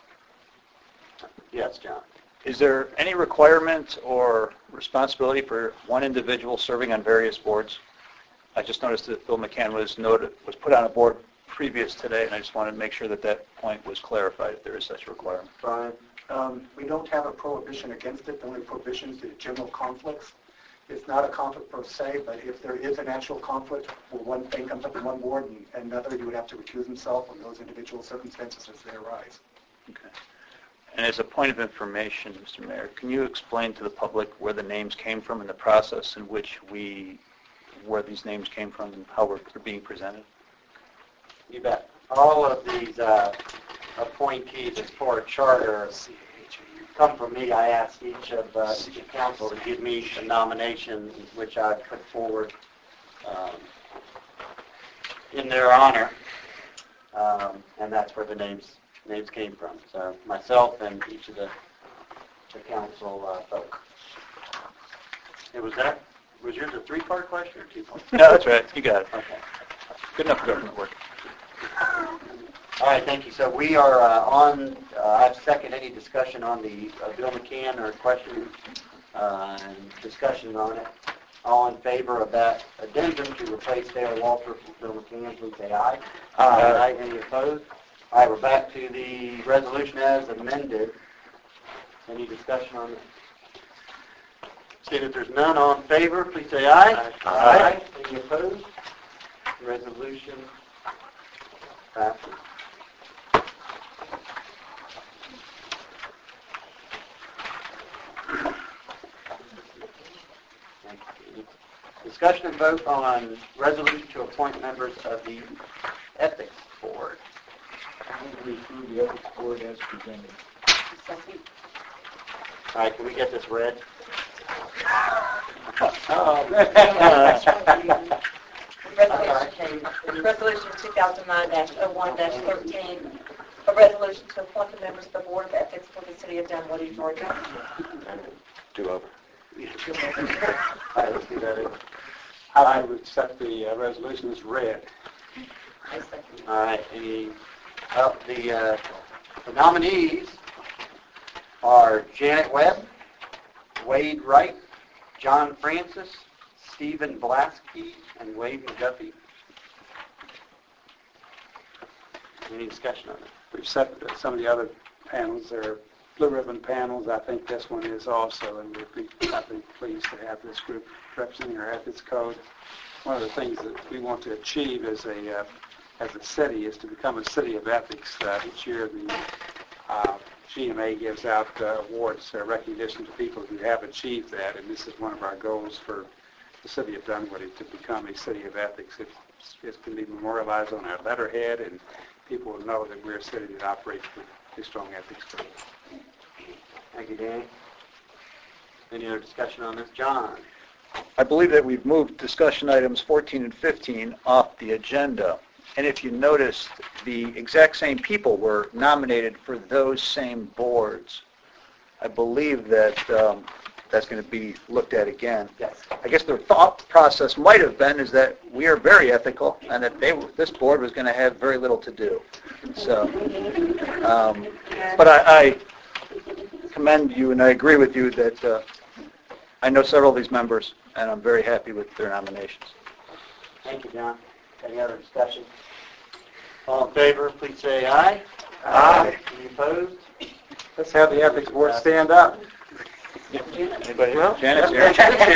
I: Yes, John.
F: Is there any requirement or responsibility for one individual serving on various boards? I just noticed that Bill McCann was put on a board previous today, and I just wanted to make sure that that point was clarified if there is such a requirement.
I: Brian?
K: We don't have a prohibition against it. The only prohibition is the general conflicts. it's not a conflict per se, but if there is an actual conflict where one thing comes up in one board and another, you would have to recuse himself on those individual circumstances as they arise.
F: Okay. And as a point of information, Mr. Mayor, can you explain to the public where the names came from in the process in which where these names came from and how we're being presented?
I: You bet. All of these appointees as part of charter come from me. I asked each of the council to give me a nomination which I put forward in their honor, and that's where the names came from. So myself and each of the council folks. Was yours a three-part question or two-part?
F: No, that's right. You got it.
I: Okay.
F: Good enough for government work.
I: All right, thank you. So we are on, I second any discussion on the Bill McCann or question and discussion on it. All in favor of that addendum to replace Dale Walter with Bill McCann, please say aye. Aye. Any opposed? All right, we're back to the resolution as amended. Any discussion on it? Seeing that there's none, all in favor, please say aye. Aye. Any opposed? Resolution passes. Discussion and vote on resolution to appoint members of the Ethics Board.
C: We approve the ethics board as presented.
H: Second.
I: All right, can we get this read?
J: Resolution 2009-01-13, a resolution to appoint the members of the Board of Ethics for the City of Dunwoody, Georgia.
E: Do over.
I: All right, let's do that.
G: I would set the resolution as read.
I: All right, the nominees are Janet Webb, Wade Wright, John Francis, Stephen Blasky, and Wade McGuffey. Any discussion on it?
G: We've set some of the other panels. They're blue ribbon panels. I think this one is also, and we'd be, I think, pleased to have this group representing our ethics code. One of the things that we want to achieve as a city is to become a city of ethics. Each year the GMA gives out awards, recognition to people who have achieved that, and this is one of our goals for the city of Dunwoody, to become a city of ethics. It can be memorialized on our letterhead, and people will know that we're a city that operates with a strong ethics code.
I: Thank you, Danny. Any other discussion on this? John?
F: I believe that we've moved discussion items 14 and 15 off the agenda. And if you noticed, the exact same people were nominated for those same boards. I believe that that's going to be looked at again.
I: Yes.
F: I guess the thought process might have been is that we are very ethical and that this board was going to have very little to do. So, but I commend you and I agree with you that I know several of these members and I'm very happy with their nominations.
I: Thank you, John. Any other discussion? All in favor, please say aye.
G: Aye.
I: Any opposed?
G: Let's have the ethics board stand up.
F: Anybody? Well, Janet's here.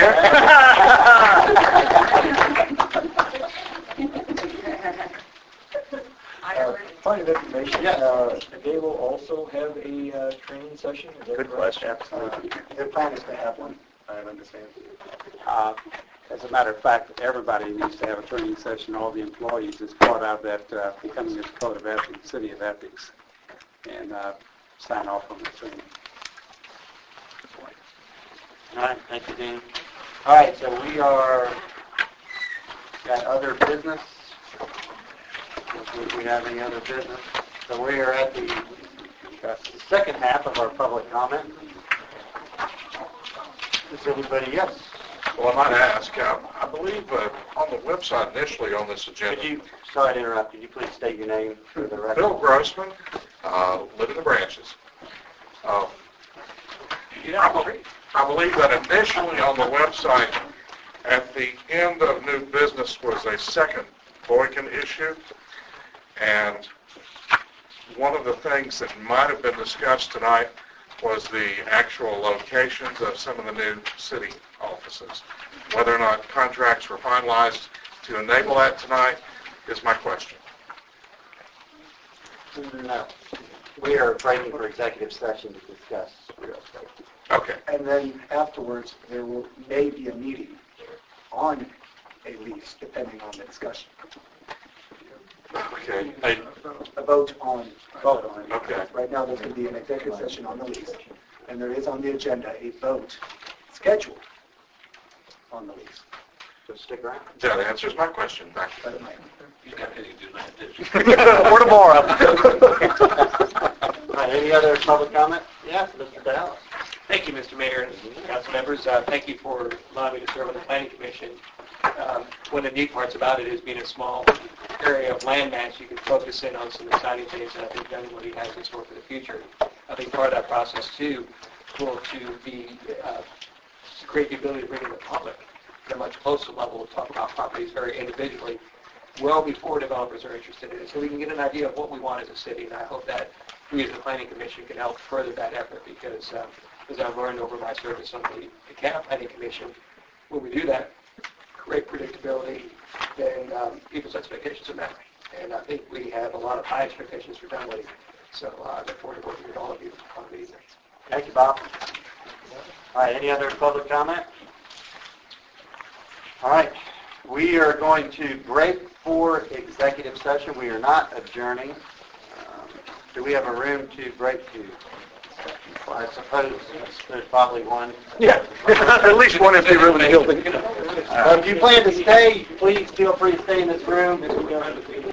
C: Point of information, they will also have a training session. Is that
F: Good
C: correct?
F: question.
K: Absolutely. Their plan is to have one, I understand.
G: As a matter of fact, everybody needs to have a training session, all the employees, as part of that becoming this code of ethics, city of ethics, and sign off on the training.
I: All right, thank you, Dan. All right, so we got other business. If we have any other business. So we are at the second half of our public comment. Is anybody, yes?
M: Well, I might ask, I believe on the website initially on this agenda,
I: Sorry to interrupt, could you please state your name for the record?
M: Bill Grossman, live in the branches. I believe that initially on the website, at the end of new business was a second Boykin issue, and one of the things that might have been discussed tonight was the actual locations of some of the new city offices. Whether or not contracts were finalized to enable that tonight is my question.
I: No. We are breaking for executive session to discuss real estate.
M: Okay.
K: And then afterwards, may be a meeting on a lease, depending on the discussion.
M: Okay.
K: A vote on.
M: Okay.
K: Right now, there's going to be an executive session on the lease, and there is on the agenda a vote scheduled on the lease.
I: So stick around.
M: That answers my question. Thank you.
K: But it might-
I: Or tomorrow. All right, any other public comment? Yes, Mr. Dallas.
D: Thank you, Mr. Mayor and council members. Thank you for allowing me to serve on the Planning Commission. One of the neat parts about it is being a small area of land mass, you can focus in on some exciting things that I think Dunwoody has in store for the future. I think part of that process, too, will to be create the ability to bring in the public at a much closer level to talk about properties very individually, well before developers are interested in it, so we can get an idea of what we want as a city. And I hope that we as the Planning Commission can help further that effort, because as I've learned over my service on the CAP Planning Commission, when we do that, great predictability, then people's expectations are met. And I think we have a lot of high expectations for Dunwoody. So I look forward to working with all of you on these things.
I: Thank you, Bob. All right, any other public comment? All right, we are going to break for executive session. We are not adjourning. Do we have a room to break to? Well, I suppose there's probably one.
E: Yeah, at least one empty room in the building.
I: If you plan to stay, please feel free to stay in this room.